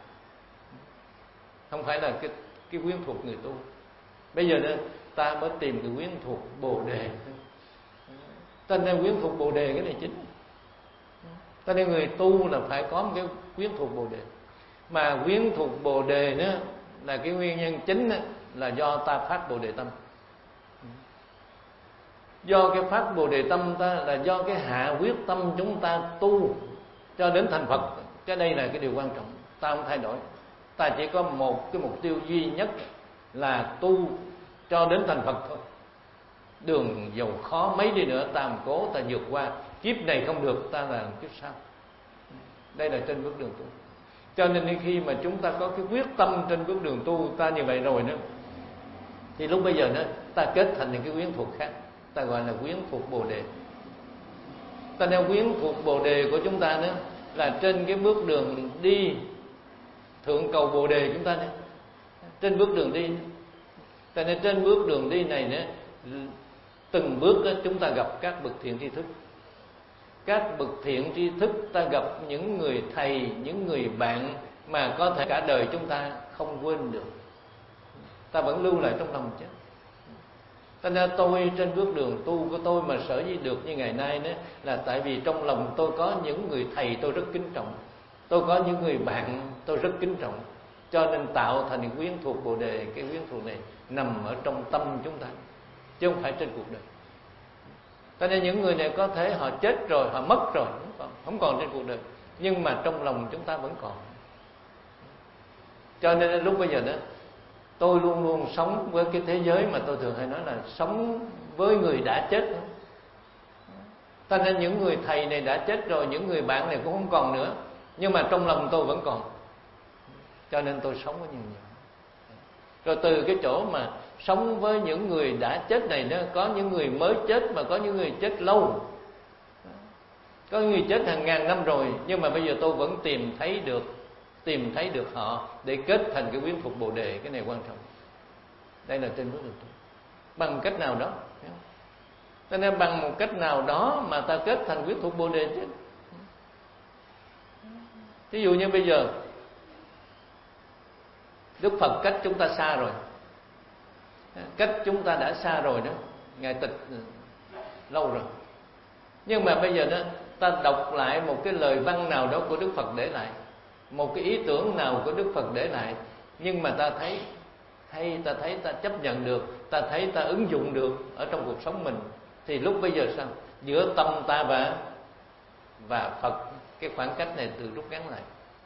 không phải là cái quyến thuộc người tu. Bây giờ đó ta mới tìm cái quyến thuộc Bồ Đề. Ta nên quyến thuộc Bồ Đề, cái này chính. Ta nên người tu là phải có một cái quyến thuộc Bồ Đề. Mà quyến thuộc Bồ Đề nữa là cái nguyên nhân chính đó, là do ta phát Bồ Đề tâm. Do cái phát Bồ Đề tâm ta là do cái hạ quyết tâm chúng ta tu cho đến thành Phật. Cái đây là cái điều quan trọng. Ta không thay đổi. Ta chỉ có một cái mục tiêu duy nhất là tu cho đến thành Phật thôi. Đường dầu khó mấy đi nữa ta cố ta vượt qua. Kiếp này không được ta làm kiếp sau. Đây là trên bước đường tu. Cho nên khi mà chúng ta có cái quyết tâm trên bước đường tu ta như vậy rồi nữa, thì lúc bây giờ nữa ta kết thành những cái quyến thuộc khác, ta gọi là quyến thuộc Bồ Đề. Ta nêu quyến thuộc Bồ Đề của chúng ta nữa là trên cái bước đường đi thượng cầu Bồ Đề chúng ta nữa. Trên bước đường đi, cho nên trên bước đường đi này nữa, từng bước đó, chúng ta gặp các bậc thiện tri thức. Các bậc thiện tri thức ta gặp những người thầy, những người bạn mà có thể cả đời chúng ta không quên được, ta vẫn lưu lại trong lòng chứ. Cho nên tôi trên bước đường tu của tôi mà sở dĩ được như ngày nay đó, là tại vì trong lòng tôi có những người thầy tôi rất kính trọng, tôi có những người bạn tôi rất kính trọng, cho nên tạo thành quyến thuộc Bồ Đề. Cái quyến thuộc này nằm ở trong tâm chúng ta, chứ không phải trên cuộc đời. Cho nên những người này có thể họ chết rồi, họ mất rồi, không còn trên cuộc đời, nhưng mà trong lòng chúng ta vẫn còn. Cho nên lúc bây giờ đó, tôi luôn luôn sống với cái thế giới mà tôi thường hay nói là sống với người đã chết. Cho nên những người thầy này đã chết rồi, những người bạn này cũng không còn nữa, nhưng mà trong lòng tôi vẫn còn. Cho nên tôi sống với nhiều. Rồi từ cái chỗ mà sống với những người đã chết này đó, có những người mới chết mà có những người chết lâu, có những người chết hàng ngàn năm rồi, nhưng mà bây giờ tôi vẫn tìm thấy được họ để kết thành cái quyến thuộc Bồ Đề. Cái này quan trọng. Đây là trên bước đường tu. Bằng cách nào đó, cho nên bằng một cách nào đó mà ta kết thành quyến thuộc Bồ Đề chứ. Ví dụ như bây giờ Đức Phật cách chúng ta xa rồi, cách chúng ta đã xa rồi đó, Ngài tịch lâu rồi. Nhưng mà bây giờ đó, ta đọc lại một cái lời văn nào đó của Đức Phật để lại, một cái ý tưởng nào của Đức Phật để lại, nhưng mà ta thấy hay, ta thấy ta chấp nhận được, ta thấy ta ứng dụng được ở trong cuộc sống mình, thì lúc bây giờ sao? Giữa tâm ta và Phật, cái khoảng cách này tự rút ngắn lại.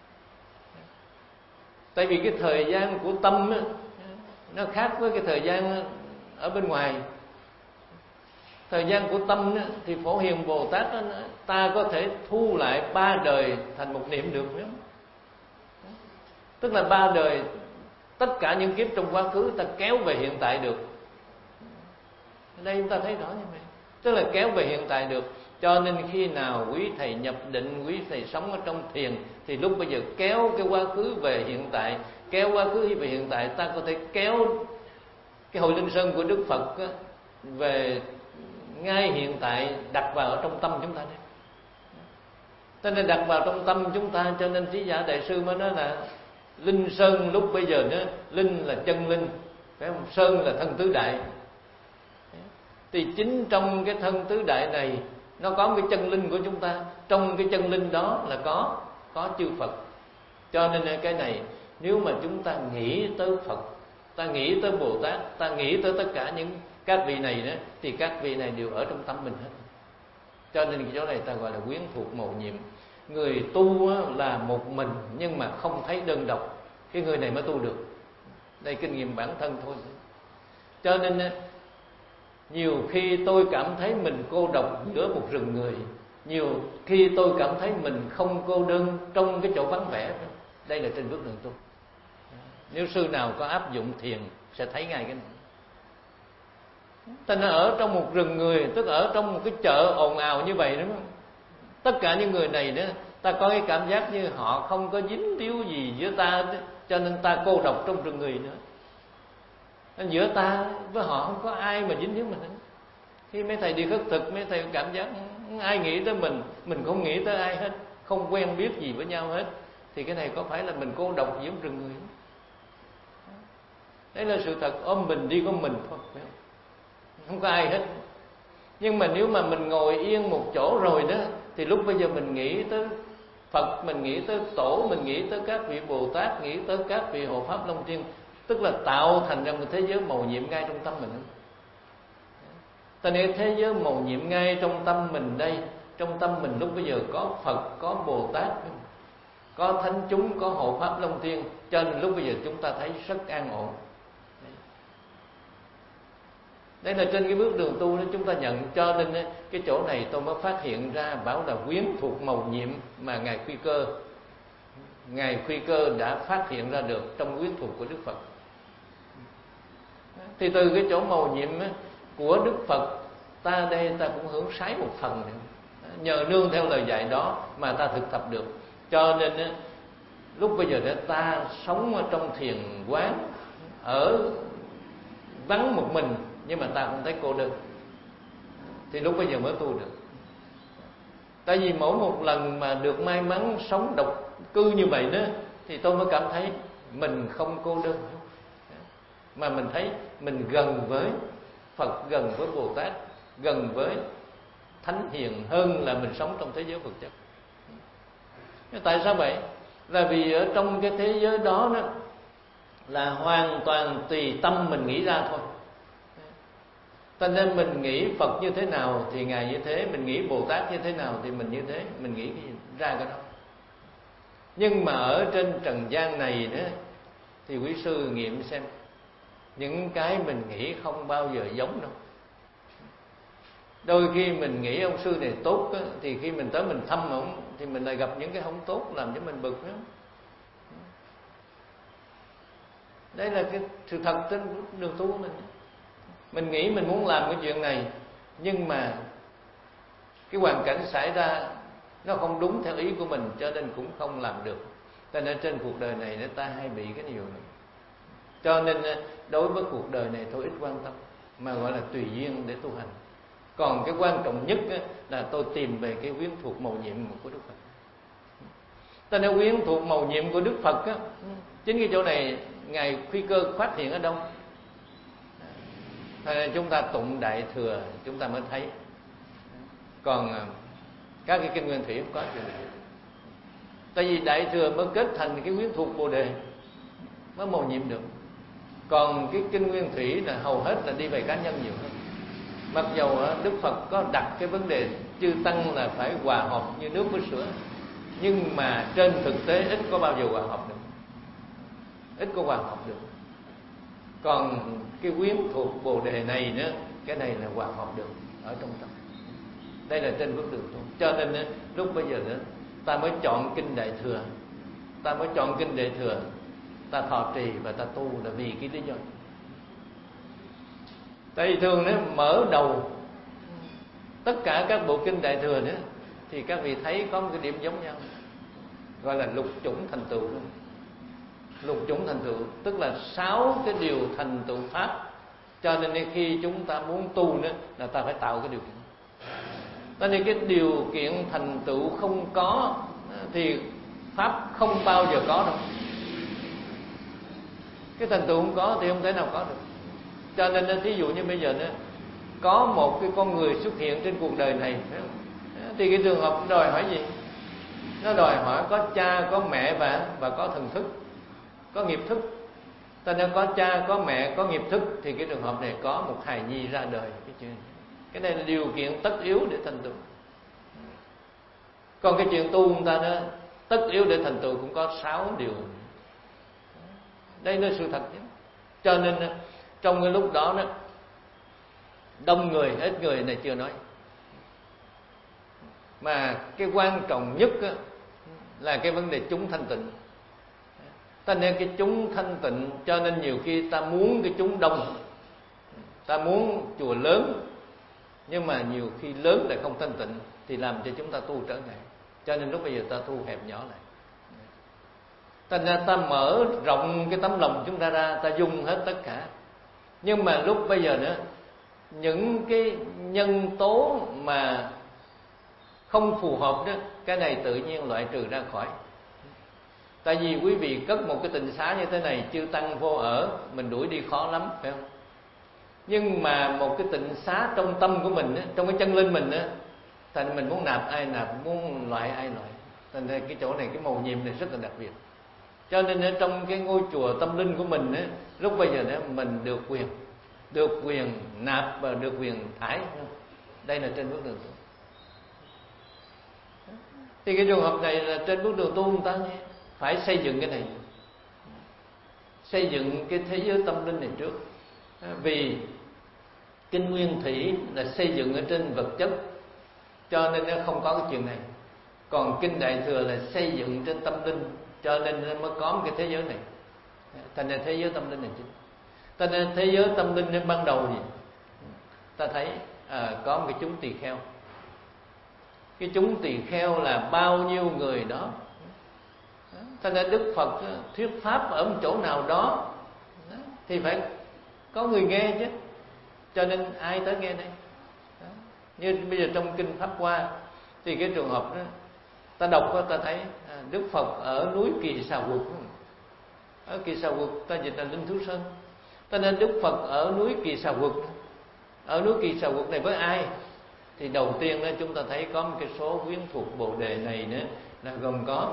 Tại vì cái thời gian của tâm á, nó khác với cái thời gian ở bên ngoài. Thời gian của tâm á, thì Phổ Hiền Bồ Tát á, ta có thể thu lại 3 đời thành một niệm được không? Tức là 3 đời, tất cả những kiếp trong quá khứ ta kéo về hiện tại được. Ở đây chúng ta thấy rõ như vậy, tức là kéo về hiện tại được. Cho nên khi nào quý thầy nhập định, quý thầy sống ở trong thiền, thì lúc bây giờ kéo cái quá khứ về hiện tại, kéo quá khứ về hiện tại, ta có thể kéo cái hội linh sơn của Đức Phật á, về ngay hiện tại, đặt vào ở trong tâm chúng ta đấy. Cho nên đặt vào trong tâm chúng ta, cho nên Trí Giả Đại Sư mới nói là linh sơn lúc bây giờ đó, linh là chân linh, phải không? Sơn là thân tứ đại. Thì chính trong cái thân tứ đại này nó có cái chân linh của chúng ta, trong cái chân linh đó là có chư Phật. Cho nên cái này nếu mà chúng ta nghĩ tới Phật, ta nghĩ tới Bồ Tát, ta nghĩ tới tất cả những các vị này đó, thì các vị này đều ở trong tâm mình hết. Cho nên cái chỗ này ta gọi là quyến thuộc mầu nhiệm. Người tu là một mình nhưng mà không thấy đơn độc, cái người này mới tu được. Đây kinh nghiệm bản thân thôi. Cho nên nhiều khi tôi cảm thấy mình cô độc giữa một rừng người, nhiều khi tôi cảm thấy mình không cô đơn trong cái chỗ vắng vẻ. Đây là trên bước đường tu. Nếu sư nào có áp dụng thiền sẽ thấy ngay cái này. Ta nó ở trong một rừng người, tức ở trong một cái chợ ồn ào như vậy, đúng không? Tất cả những người này đó, ta có cái cảm giác như họ không có dính líu gì giữa ta, cho nên ta cô độc trong rừng người nữa. Nên giữa ta với họ không có ai mà dính líu mình hết. Khi mấy thầy đi khất thực, mấy thầy cảm giác không ai nghĩ tới mình không nghĩ tới ai hết, không quen biết gì với nhau hết, thì cái này có phải là mình cô độc giữa rừng người không? Đấy là sự thật, ôm mình đi con mình thôi, không có ai hết. Nhưng mà nếu mà mình ngồi yên một chỗ rồi đó, thì lúc bây giờ mình nghĩ tới Phật, mình nghĩ tới Tổ, mình nghĩ tới các vị Bồ Tát, nghĩ tới các vị Hộ Pháp Long Thiên, tức là tạo thành ra một thế giới mầu nhiệm ngay trong tâm mình. Tại nên thế giới mầu nhiệm ngay trong tâm mình đây, trong tâm mình lúc bây giờ có Phật, có Bồ Tát, có Thánh chúng, có Hộ Pháp Long Thiên, cho nên lúc bây giờ chúng ta thấy rất an ổn. Đây là trên cái bước đường tu đó chúng ta nhận. Cho nên cái chỗ này tôi mới phát hiện ra, bảo là quyến thuộc mầu nhiệm mà Ngài Khuy Cơ đã phát hiện ra được trong quyến thuộc của Đức Phật. Thì từ cái chỗ mầu nhiệm của Đức Phật, ta đây ta cũng hưởng sái một phần nữa. Nhờ nương theo lời dạy đó mà ta thực tập được. Cho nên lúc bây giờ ta sống ở trong thiền quán, ở vắng một mình, nhưng mà ta không thấy cô đơn, thì lúc bây giờ mới tu được. Tại vì mỗi một lần mà được may mắn sống độc cư như vậy đó, thì tôi mới cảm thấy mình không cô đơn, mà mình thấy mình gần với Phật, gần với Bồ Tát, gần với Thánh Hiền hơn là mình sống trong thế giới vật chất. Tại sao vậy? Là vì ở trong cái thế giới đó là hoàn toàn tùy tâm mình nghĩ ra thôi. Cho nên mình nghĩ Phật như thế nào thì Ngài như thế, mình nghĩ Bồ Tát như thế nào thì mình như thế, mình nghĩ cái gì ra cái đó. Nhưng mà ở trên trần gian này đó thì quý sư nghiệm xem, những cái mình nghĩ không bao giờ giống đâu. Đôi khi mình nghĩ ông sư này tốt đó, thì khi mình tới mình thăm ông thì mình lại gặp những cái không tốt làm cho mình bực đó. Đây là cái sự thật trên đường tu của mình. Mình nghĩ mình muốn làm cái chuyện này, nhưng mà cái hoàn cảnh xảy ra nó không đúng theo ý của mình, cho nên cũng không làm được. Cho nên trên cuộc đời này ta hay bị cái điều này. Cho nên đối với cuộc đời này tôi ít quan tâm, mà gọi là tùy duyên để tu hành. Còn cái quan trọng nhất là tôi tìm về cái quyến thuộc mầu nhiệm của Đức Phật. Ta nói quyến thuộc mầu nhiệm của Đức Phật chính cái chỗ này Ngài Khuy Cơ phát hiện ở đâu? Chúng ta tụng Đại Thừa chúng ta mới thấy. Còn các cái kinh Nguyên Thủy không có chuyện này. Tại vì Đại Thừa mới kết thành cái quyến thuộc Bồ Đề, mới mầu nhiệm được. Còn cái kinh Nguyên Thủy là hầu hết là đi về cá nhân nhiều hơn. Mặc dầu Đức Phật có đặt cái vấn đề chư tăng là phải hòa hợp như nước với sữa, nhưng mà trên thực tế ít có bao giờ hòa hợp được, ít có hòa hợp được. Còn cái quyến thuộc Bồ Đề này nữa, cái này là hòa hợp được ở trong tâm. Đây là trên bước đường tu. Cho nên lúc bây giờ nữa ta mới chọn kinh Đại Thừa, ta mới chọn kinh Đại Thừa, ta thọ trì và ta tu là vì cái lý do. Tại vì thường mở đầu tất cả các bộ kinh Đại Thừa nữa thì các vị thấy có một cái điểm giống nhau, gọi là lục chủng thành tựu. Lục chủng thành tựu tức là 6 cái điều thành tựu pháp. Cho nên khi chúng ta muốn tu nữa là ta phải tạo cái điều kiện. Cho nên cái điều kiện thành tựu không có thì pháp không bao giờ có đâu. Cái thành tựu không có thì không thể nào có được. Cho nên thí dụ như bây giờ nữa, có một cái con người xuất hiện trên cuộc đời này, thì cái trường hợp đòi hỏi gì? Nó đòi hỏi có cha, có mẹ và có thần thức, có nghiệp thức. Ta nên có cha, có mẹ, có nghiệp thức thì cái trường hợp này có một hài nhi ra đời. Cái này là điều kiện tất yếu để thành tựu. Còn cái chuyện tu người ta đó, tất yếu để thành tựu cũng có 6 điều. Đây là sự thật chứ. Cho nên trong cái lúc đó đông người, ít người này chưa nói, mà cái quan trọng nhất là cái vấn đề chúng thanh tịnh. Ta nên cái chúng thanh tịnh, cho nên nhiều khi ta muốn cái chúng đông, ta muốn chùa lớn, nhưng mà nhiều khi lớn lại không thanh tịnh thì làm cho chúng ta tu trở ngại. Cho nên lúc bây giờ ta thu hẹp nhỏ lại. Thành ra ta mở rộng cái tấm lòng chúng ta ra, ta dùng hết tất cả. Nhưng mà lúc bây giờ nữa, những cái nhân tố mà không phù hợp đó, cái này tự nhiên loại trừ ra khỏi. Tại vì quý vị cất một cái tịnh xá như thế này, chư tăng vô ở, mình đuổi đi khó lắm, phải không? Nhưng mà một cái tịnh xá trong tâm của mình, trong cái chân linh mình, thành mình muốn nạp ai nạp, muốn loại ai loại. Thành ra cái chỗ này, cái mầu nhiệm này rất là đặc biệt. Cho nên ở trong cái ngôi chùa tâm linh của mình lúc bây giờ mình được quyền nạp và được quyền thải. Đây là trên bước đường tu. Thì cái trường hợp này là trên bước đường tu người ta phải xây dựng cái này, xây dựng cái thế giới tâm linh này trước. Vì kinh Nguyên Thủy là xây dựng ở trên vật chất, cho nên nó không có cái chuyện này. Còn kinh Đại Thừa là xây dựng trên tâm linh, cho nên mới có một cái thế giới này. Thành ra thế giới tâm linh này chính. Thành ra thế giới tâm linh nên ban đầu gì? Ta thấy có một cái chúng tỳ kheo. Cái chúng tỳ kheo là bao nhiêu người đó. Thành ra Đức Phật thuyết pháp ở một chỗ nào đó thì phải có người nghe chứ. Cho nên ai tới nghe đây? Như bây giờ trong kinh Pháp Hoa thì cái trường hợp đó, ta đọc ta thấy Đức Phật ở núi Kỳ Xà Quật. Ở Kỳ Xà Quật ta dịch là Linh Thú Sơn. Ta nên Đức Phật ở núi Kỳ Xà Quật. ở núi Kỳ Xà Quật này với ai? Thì đầu tiên đó chúng ta thấy có một cái số quyến thuộc Bồ Đề này nữa, là gồm có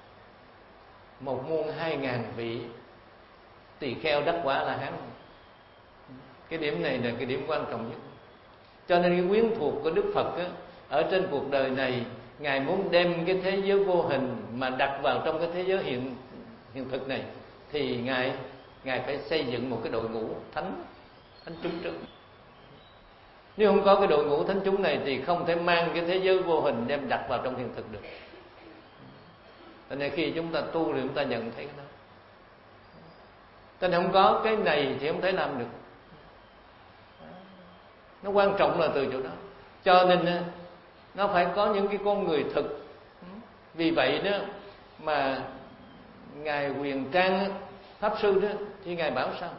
1.200.000 vị tỳ kheo đắc quả La Hán. Cái điểm này là cái điểm quan trọng nhất. Cho nên cái quyến thuộc của Đức Phật á, ở trên cuộc đời này, Ngài muốn đem cái thế giới vô hình mà đặt vào trong cái thế giới hiện thực này, thì Ngài phải xây dựng một cái đội ngũ thánh chúng trước. Nếu không có cái đội ngũ thánh chúng này thì không thể mang cái thế giới vô hình đem đặt vào trong hiện thực được. Cho nên khi chúng ta tu thì chúng ta nhận thấy cái đó. Cho nên không có cái này thì không thể làm được. Nó quan trọng là từ chỗ đó. Cho nên nó phải có những cái con người thực. Vì vậy đó mà Ngài Huyền Trang Pháp Sư đó, thì Ngài bảo sao?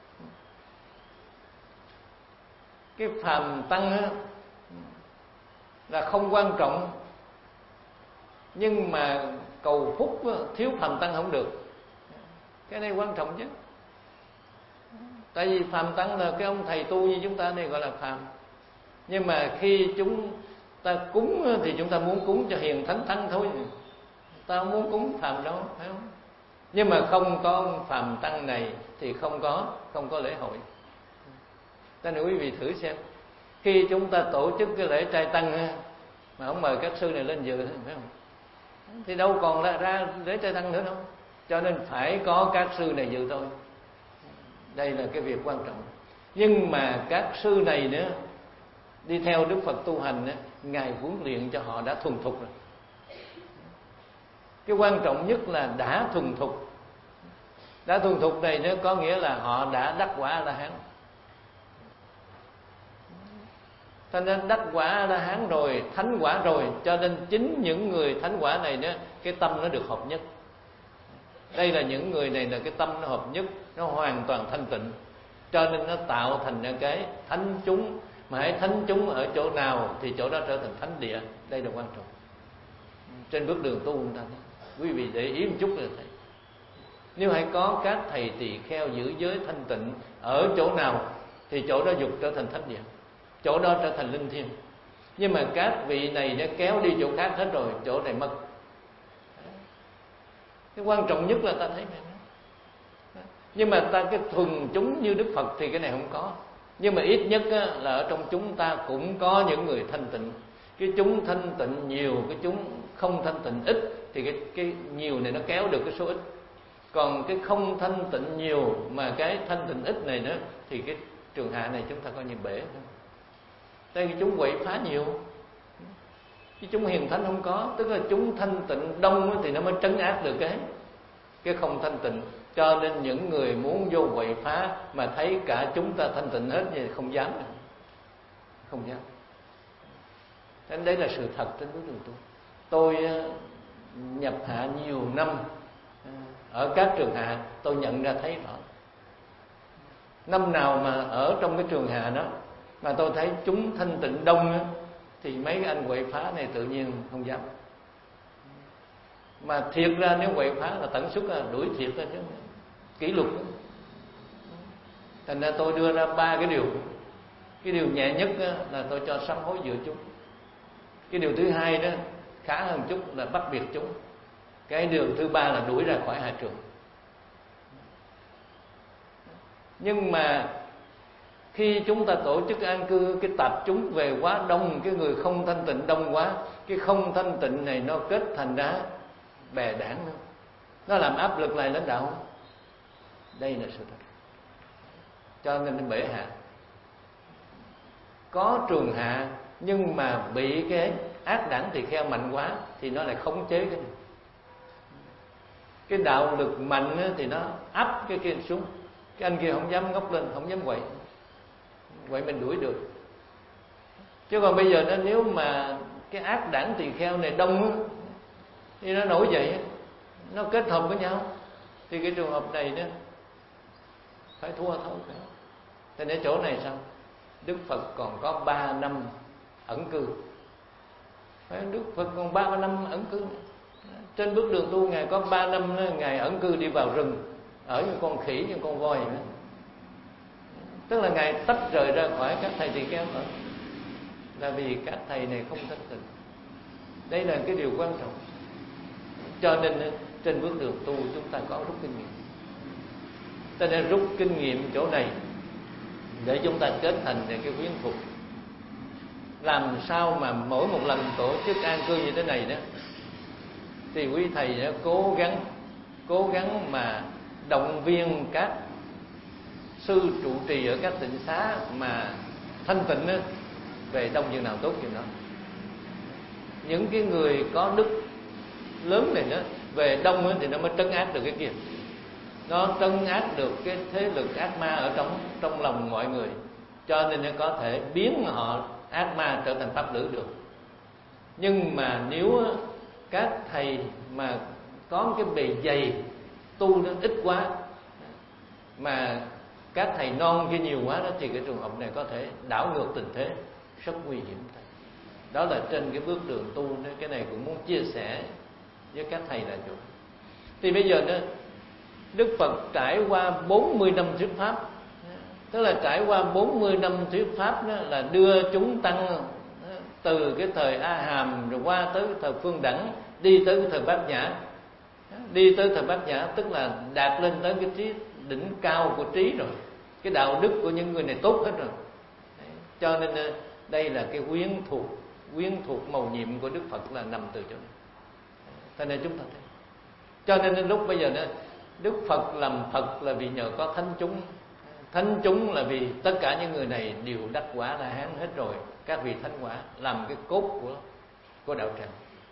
Cái phàm tăng á, là không quan trọng, nhưng mà cầu phúc á, thiếu phàm tăng không được. Cái này quan trọng chứ. Tại vì phàm tăng là cái ông thầy tu như chúng ta này gọi là phàm. Nhưng mà khi chúng ta cúng thì chúng ta muốn cúng cho hiền thánh tăng thôi, ta không muốn cúng phàm đâu, phải không? Nhưng mà không có phàm tăng này thì không có lễ hội. Cho nên quý vị thử xem, khi chúng ta tổ chức cái lễ trai tăng mà không mời các sư này lên dự, phải không? Thì đâu còn ra lễ trai tăng nữa đâu. Cho nên phải có các sư này dự thôi. Đây là cái việc quan trọng. Nhưng mà các sư này nữa, đi theo Đức Phật tu hành, Ngài huấn luyện cho họ đã thuần thục rồi. Cái quan trọng nhất là đã thuần thục. Đã thuần thục này nó có nghĩa là họ đã đắc quả A-la-hán. Cho nên đắc quả A-la-hán rồi, thánh quả rồi, cho nên chính những người thánh quả này đó, cái tâm nó được hợp nhất. Đây là những người này là cái tâm nó hợp nhất, nó hoàn toàn thanh tịnh, cho nên nó tạo thành những cái thánh chúng. Mà hãy thánh chúng ở chỗ nào thì chỗ đó trở thành thánh địa. Đây là quan trọng. Trên bước đường tu chúng ta, quý vị để ý một chút là thấy. Nếu hãy có các thầy tỳ kheo giữ giới thanh tịnh ở chỗ nào thì chỗ đó dục trở thành thánh địa, chỗ đó trở thành linh thiêng. Nhưng mà các vị này nó kéo đi chỗ khác hết rồi, chỗ này mất. Cái quan trọng nhất là ta thấy này. Nhưng mà ta cái thuần chúng như Đức Phật thì cái này không có. Nhưng mà ít nhất là ở trong chúng ta cũng có những người thanh tịnh. Cái chúng thanh tịnh nhiều, cái chúng không thanh tịnh ít, thì cái nhiều này nó kéo được cái số ít. Còn cái không thanh tịnh nhiều mà cái thanh tịnh ít này nữa, thì cái trường hạ này chúng ta coi như bể. Đây cái chúng quậy phá nhiều, cái chúng hiền thánh không có. Tức là chúng thanh tịnh đông thì nó mới trấn áp được cái không thanh tịnh. Cho nên những người muốn vô quậy phá mà thấy cả chúng ta thanh tịnh hết thì không dám. Không dám. Nên đấy là sự thật trên bước đường tu. Tôi nhập hạ nhiều năm, ở các trường hạ tôi nhận ra thấy rõ. Năm nào mà ở trong cái trường hạ đó mà tôi thấy chúng thanh tịnh đông thì mấy cái anh quậy phá này tự nhiên không dám. Mà thiệt ra nếu quậy phá là tận sức là đuổi thiệt ra chứ, kỷ luật. Thành ra tôi đưa ra 3 cái điều. Cái điều nhẹ nhất là tôi cho sám hối giữa chúng. Cái điều thứ hai đó khá hơn chút là bắt biệt chúng. Cái điều thứ ba là đuổi ra khỏi hạ trường. Nhưng mà khi chúng ta tổ chức an cư, cái tập chúng về quá đông, cái người không thanh tịnh đông quá, cái không thanh tịnh này nó kết thành ra bè đảng nữa. Nó làm áp lực lại lãnh đạo. Đây là sự thật. Cho nên bể hạ. Có trường hạ nhưng mà bị cái ác đảng tỳ kheo mạnh quá thì nó lại khống chế cái này. Cái đạo lực mạnh thì nó áp cái kia xuống. Cái anh kia không dám ngóc lên, không dám quậy. Vậy mình đuổi được. Chứ còn bây giờ nếu mà cái ác đảng tỳ kheo này đông thì nó nổi dậy, nó kết hợp với nhau, thì cái trường hợp này đó phải thua thôi. Thế nên chỗ này sao? Đức Phật còn có 3 năm ẩn cư. Đức Phật còn 3 năm ẩn cư. Trên bước đường tu Ngài có 3 năm Ngài ẩn cư đi vào rừng, ở những con khỉ, những con voi nữa. Tức là Ngài tách rời ra khỏi các thầy tỳ kheo nữa, là vì các thầy này không thanh tịnh. Đây là cái điều quan trọng. Cho nên trên bước đường tu chúng ta có rút kinh nghiệm. Ta nên rút kinh nghiệm chỗ này để chúng ta kết thành những cái quyến thuộc. Làm sao mà mỗi một lần tổ chức an cư như thế này đó, thì quý thầy đã cố gắng mà động viên các sư trụ trì ở các tịnh xá mà thanh tịnh đó, về đông chừng nào tốt chừng đó. Những cái người có đức lớn này đó về đông đó, thì nó mới trấn áp được cái kia. Nó trấn áp được cái thế lực ác ma ở trong lòng mọi người, cho nên nó có thể biến họ ác ma trở thành pháp nữ được. Nhưng mà nếu các thầy mà có cái bề dày tu nó ít quá, mà các thầy non kia nhiều quá đó, thì cái trường hợp này có thể đảo ngược tình thế, rất nguy hiểm. Đó là trên cái bước đường tu đó, cái này cũng muốn chia sẻ với các thầy là chỗ. Thì bây giờ đó, Đức Phật trải qua 40 năm thuyết pháp, tức là trải qua 40 năm thuyết pháp đó, là đưa chúng tăng từ cái thời A Hàm rồi qua tới thời Phương Đẳng, đi tới cái thời Bát Nhã. Đi tới thời Bát Nhã tức là đạt lên tới cái trí đỉnh cao của trí rồi. Cái đạo đức của những người này tốt hết rồi. Cho nên đây là cái quyến thuộc mầu nhiệm của Đức Phật là nằm từ chỗ này. Cho nên chúng ta thấy. Cho nên đến lúc bây giờ đó, Đức Phật làm Phật là vì nhờ có thánh chúng. Thánh chúng là vì tất cả những người này đều đắc quả La Hán hết rồi. Các vị thánh quả làm cái cốt của đạo tràng.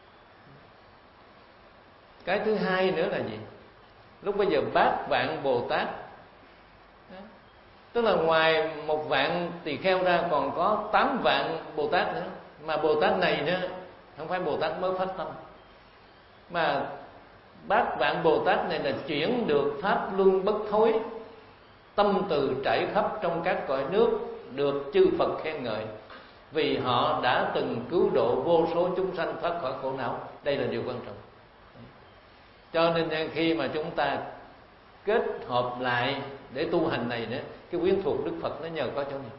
Cái thứ hai nữa là gì? Lúc bây giờ Bát Vạn Bồ Tát, tức là ngoài 1 vạn tỳ kheo ra còn có 8 vạn Bồ Tát nữa. Mà Bồ Tát này nữa không phải Bồ Tát mới phát tâm, mà Bát Vạn Bồ Tát này là chuyển được pháp luân bất thối, tâm từ trải khắp trong các cõi nước, được chư Phật khen ngợi, vì họ đã từng cứu độ vô số chúng sanh thoát khỏi khổ não. Đây là điều quan trọng. Cho nên khi mà chúng ta kết hợp lại để tu hành này nữa, cái quyến thuộc Đức Phật nó nhờ có chỗ này.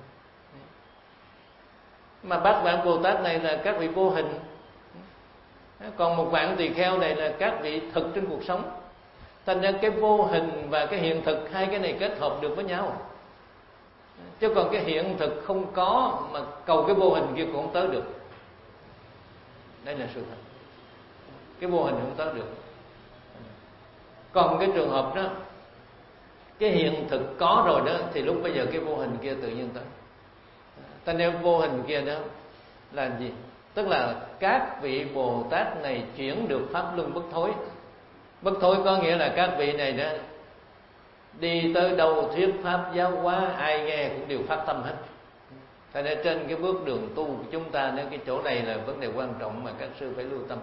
Mà Bát Vạn Bồ Tát này là các vị vô hình, còn 1 vạn tỳ kheo này là các vị thực trên cuộc sống. Thành ra cái vô hình và cái hiện thực, hai cái này kết hợp được với nhau. Chứ còn cái hiện thực không có mà cầu cái vô hình kia cũng không tới được. Đây là sự thật. Cái vô hình không tới được. Còn cái trường hợp đó, cái hiện thực có rồi đó, thì lúc bây giờ cái vô hình kia tự nhiên tới. Ta nêu vô hình kia đó là gì? Tức là các vị Bồ Tát này chuyển được pháp luân bất thối. Bất thối có nghĩa là các vị này đó đi tới đâu thuyết pháp giáo hóa, ai nghe cũng đều phát tâm hết. Cho nên trên cái bước đường tu của chúng ta, nên cái chỗ này là vấn đề quan trọng mà các sư phải lưu tâm.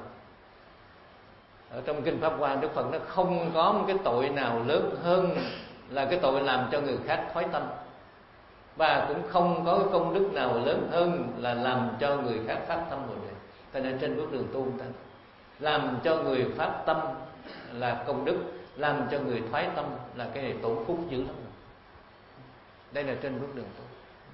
Ở trong Kinh Pháp Hoa, Đức Phật nó không có một cái tội nào lớn hơn là cái tội làm cho người khác thoái tâm, và cũng không có cái công đức nào lớn hơn là làm cho người khác phát tâm Bồ Đề. Cho nên trên bước đường tu ta làm cho người phát tâm là công đức, làm cho người thoái tâm là cái này tổn phúc dữ lắm. Đây là trên bước đường tu.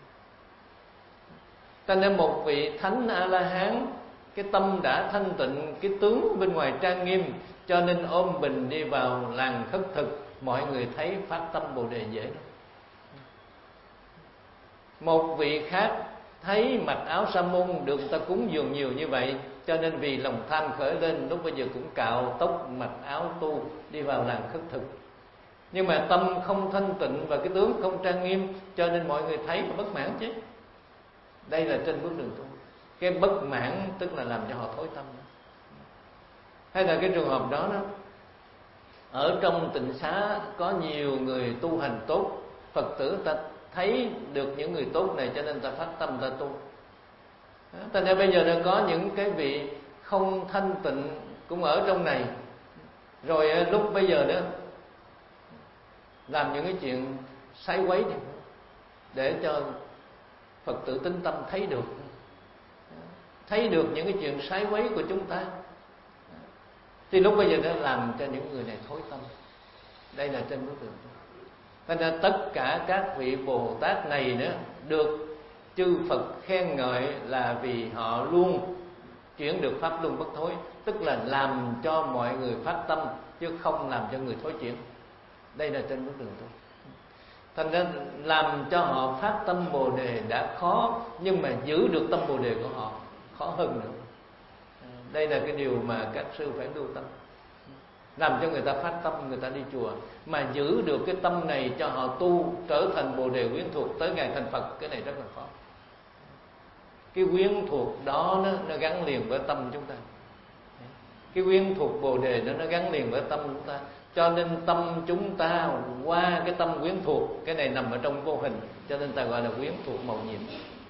Cho nên một vị thánh A-la-hán, cái tâm đã thanh tịnh, cái tướng bên ngoài trang nghiêm, cho nên ôm bình đi vào làng khất thực, mọi người thấy phát tâm Bồ Đề dễ lắm. Một vị khác thấy mặc áo sa môn được người ta cúng dường nhiều như vậy, cho nên vì lòng tham khởi lên, lúc bây giờ cũng cạo tóc, mặc áo tu, đi vào làng khất thực. Nhưng mà tâm không thanh tịnh và cái tướng không trang nghiêm, cho nên mọi người thấy mà bất mãn chứ. Đây là trên bước đường tu. Cái bất mãn tức là làm cho họ thối tâm. Hay là cái trường hợp đó, ở trong tịnh xá có nhiều người tu hành tốt, Phật tử ta thấy được những người tốt này, cho nên ta phát tâm ta tu. Thành ra bây giờ đã có những cái vị không thanh tịnh cũng ở trong này, rồi lúc bây giờ đó làm những cái chuyện sai quấy này, để cho Phật tử tín tâm thấy được những cái chuyện sai quấy của chúng ta, thì lúc bây giờ nó làm cho những người này thối tâm. Đây là trên bước đường tu. Cho nên tất cả các vị Bồ Tát này nữa được chư Phật khen ngợi là vì họ luôn chuyển được pháp luân bất thối, tức là làm cho mọi người phát tâm chứ không làm cho người thối chuyển. Đây là trên bước đường tu. Thành ra làm cho họ phát tâm Bồ Đề đã khó, nhưng mà giữ được tâm Bồ Đề của họ khó hơn nữa. Đây là cái điều mà các sư phải lưu tâm. Làm cho người ta phát tâm, người ta đi chùa, mà giữ được cái tâm này cho họ tu trở thành Bồ Đề quyến thuộc tới ngày thành Phật, cái này rất là khó. Cái quyến thuộc đó nó gắn liền với tâm chúng ta. Cái quyến thuộc Bồ Đề nó gắn liền với tâm chúng ta. Cho nên tâm chúng ta qua cái tâm quyến thuộc, cái này nằm ở trong vô hình, cho nên ta gọi là quyến thuộc màu nhiệm.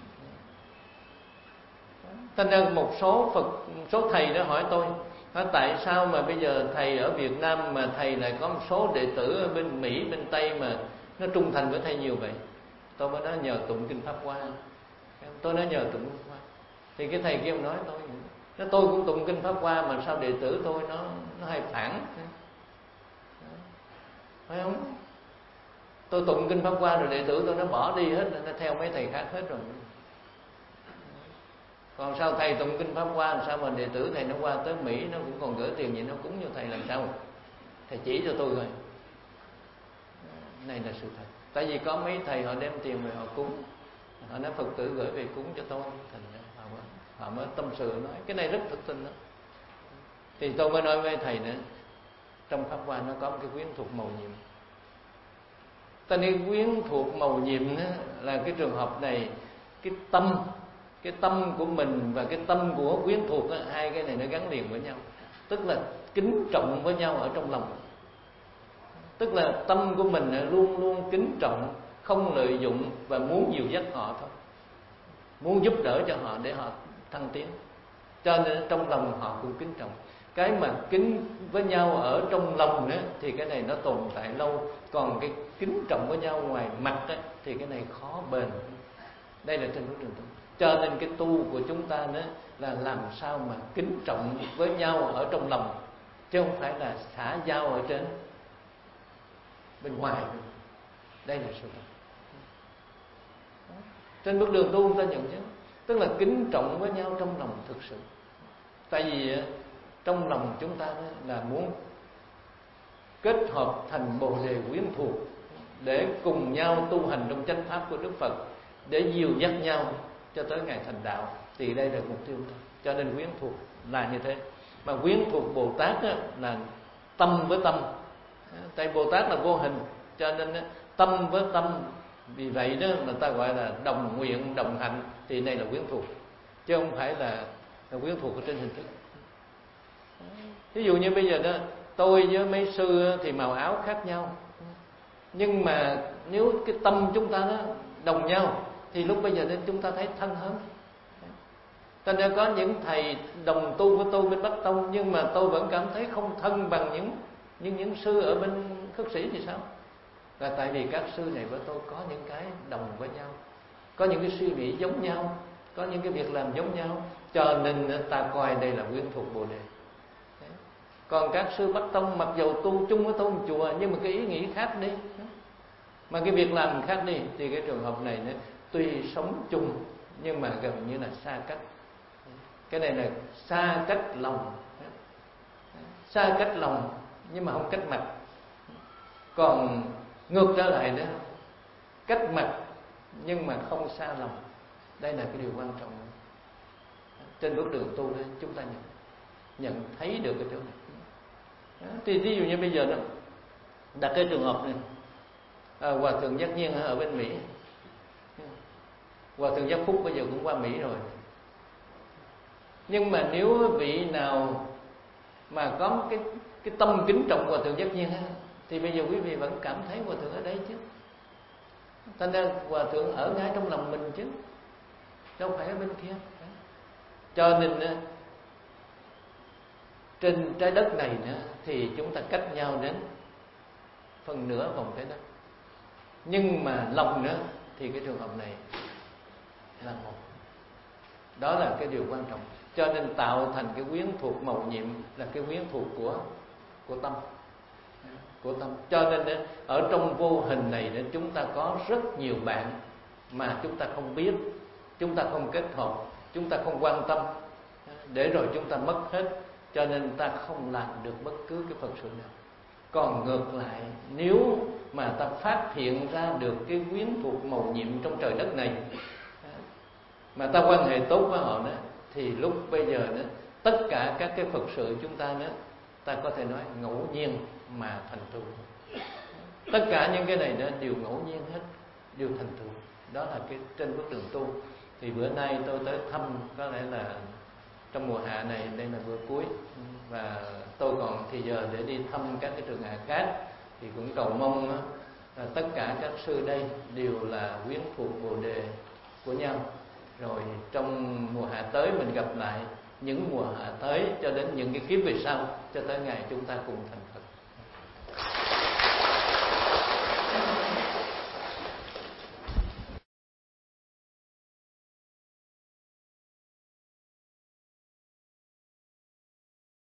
Thành ra một số thầy đó hỏi tôi, tại sao mà bây giờ thầy ở Việt Nam mà thầy lại có một số đệ tử ở bên Mỹ, bên Tây mà nó trung thành với thầy nhiều vậy? Tôi mới nói nhờ tụng kinh Pháp Hoa. Tôi nói nhờ tụng kinh Pháp Hoa. Thì cái thầy kia nói tôi cũng tụng kinh Pháp Hoa mà sao đệ tử tôi nó hay phản, phải không? Tôi tụng kinh Pháp Hoa rồi đệ tử tôi nó bỏ đi hết, nó theo mấy thầy khác hết rồi. Còn sao thầy tụng kinh Pháp Hoa, sao mà đệ tử thầy nó qua tới Mỹ nó cũng còn gửi tiền gì nó cúng cho thầy, làm sao? Thầy chỉ cho tôi rồi. Này là sự thật. Tại vì có mấy thầy họ đem tiền về họ cúng, họ nói Phật tử gửi về cúng cho tôi, thành ra họ mới tâm sự nói cái này rất thực tình đó. Thì tôi mới nói với thầy nữa, trong Pháp Hoa nó có một cái quyến thuộc màu nhiệm. Ta nên quyến thuộc màu nhiệm là cái trường hợp này, cái tâm của mình và cái tâm của quyến thuộc, hai cái này nó gắn liền với nhau, tức là kính trọng với nhau ở trong lòng. Tức là tâm của mình luôn luôn kính trọng, không lợi dụng và muốn dìu dắt họ thôi, muốn giúp đỡ cho họ để họ thăng tiến. Cho nên trong lòng họ cũng kính trọng. Cái mà kính với nhau ở trong lòng nữa thì cái này nó tồn tại lâu. Còn cái kính trọng với nhau ngoài mặt đó, thì cái này khó bền. Đây là trên bước đường tu. Cho nên cái tu của chúng ta nữa là làm sao mà kính trọng với nhau ở trong lòng, chứ không phải là xã giao ở trên bên ngoài. Đây là sự thật. Trên bước đường tu ta nhận chứ, tức là kính trọng với nhau trong lòng thực sự. Tại vì trong lòng chúng ta là muốn kết hợp thành Bồ Đề quyến thuộc để cùng nhau tu hành trong chánh pháp của Đức Phật, để dìu dắt nhau cho tới ngày thành đạo. Thì đây là mục tiêu đó. Cho nên quyến thuộc là như thế. Mà quyến thuộc Bồ Tát là tâm với tâm. Tại Bồ Tát là vô hình, cho nên tâm với tâm. Vì vậy đó người ta gọi là đồng nguyện, đồng hạnh. Thì đây là quyến thuộc, chứ không phải là quyến thuộc ở trên hình thức. Ví dụ như bây giờ đó, tôi với mấy sư thì màu áo khác nhau, nhưng mà nếu cái tâm chúng ta nó đồng nhau thì lúc bây giờ nên chúng ta thấy thân hơn. Cho nên có những thầy đồng tu với tôi bên Bắc Tông, nhưng mà tôi vẫn cảm thấy không thân bằng những sư ở bên Khất Sĩ thì sao? Là tại vì các sư này với tôi có những cái đồng với nhau, có những cái suy nghĩ giống nhau, có những cái việc làm giống nhau, cho nên ta coi đây là quyến thuộc Bồ Đề. Còn các sư Bắc Tông mặc dầu tu chung với tôi một chùa, nhưng mà cái ý nghĩ khác đi, mà cái việc làm khác đi, thì cái trường hợp này tuy sống chung nhưng mà gần như là xa cách. Cái này là xa cách lòng, xa cách lòng nhưng mà không cách mặt. Còn ngược trở lại nữa, cách mặt nhưng mà không xa lòng. Đây là cái điều quan trọng. Trên bước đường tu đó, chúng ta nhận thấy được cái chỗ này. Thì ví dụ như bây giờ đó, đặt cái trường hợp này, Hòa thượng Giác Nhiên ở bên Mỹ, Hòa thượng Giác Phúc bây giờ cũng qua Mỹ rồi. Nhưng mà nếu vị nào mà có cái tâm kính trọng Hòa thượng Giác Nhiên thì bây giờ quý vị vẫn cảm thấy Hòa thượng ở đây chứ. Thành ra Hòa thượng ở ngay trong lòng mình chứ, đâu phải ở bên kia. Cho nên trên trái đất này nữa thì chúng ta cách nhau đến phần nửa vòng trái đất, nhưng mà lòng nữa thì cái trường hợp này là một. Đó là cái điều quan trọng. Cho nên tạo thành cái quyến thuộc màu nhiệm là cái quyến thuộc của tâm. của tâm. Cho nên ở trong vô hình này chúng ta có rất nhiều bạn mà chúng ta không biết, chúng ta không kết hợp, chúng ta không quan tâm, để rồi chúng ta mất hết. Cho nên ta không làm được bất cứ cái Phật sự nào. Còn ngược lại, nếu mà ta phát hiện ra được cái quyến thuộc mầu nhiệm trong trời đất này, mà ta quan hệ tốt với họ đó, thì lúc bây giờ đó, tất cả các cái Phật sự chúng ta đó, ta có thể nói ngẫu nhiên mà thành tựu. Tất cả những cái này đó đều ngẫu nhiên hết, đều thành tựu. Đó là cái trên bước đường tu. Thì bữa nay tôi tới thăm, có lẽ là trong mùa hạ này, đây là bữa cuối, và tôi còn thì giờ để đi thăm các cái trường hạ khác. Thì cũng cầu mong là tất cả các sư đây đều là quyến thuộc Bồ Đề của nhau. Rồi trong mùa hạ tới mình gặp lại, những mùa hạ tới cho đến những cái kiếp về sau, cho tới ngày chúng ta cùng thành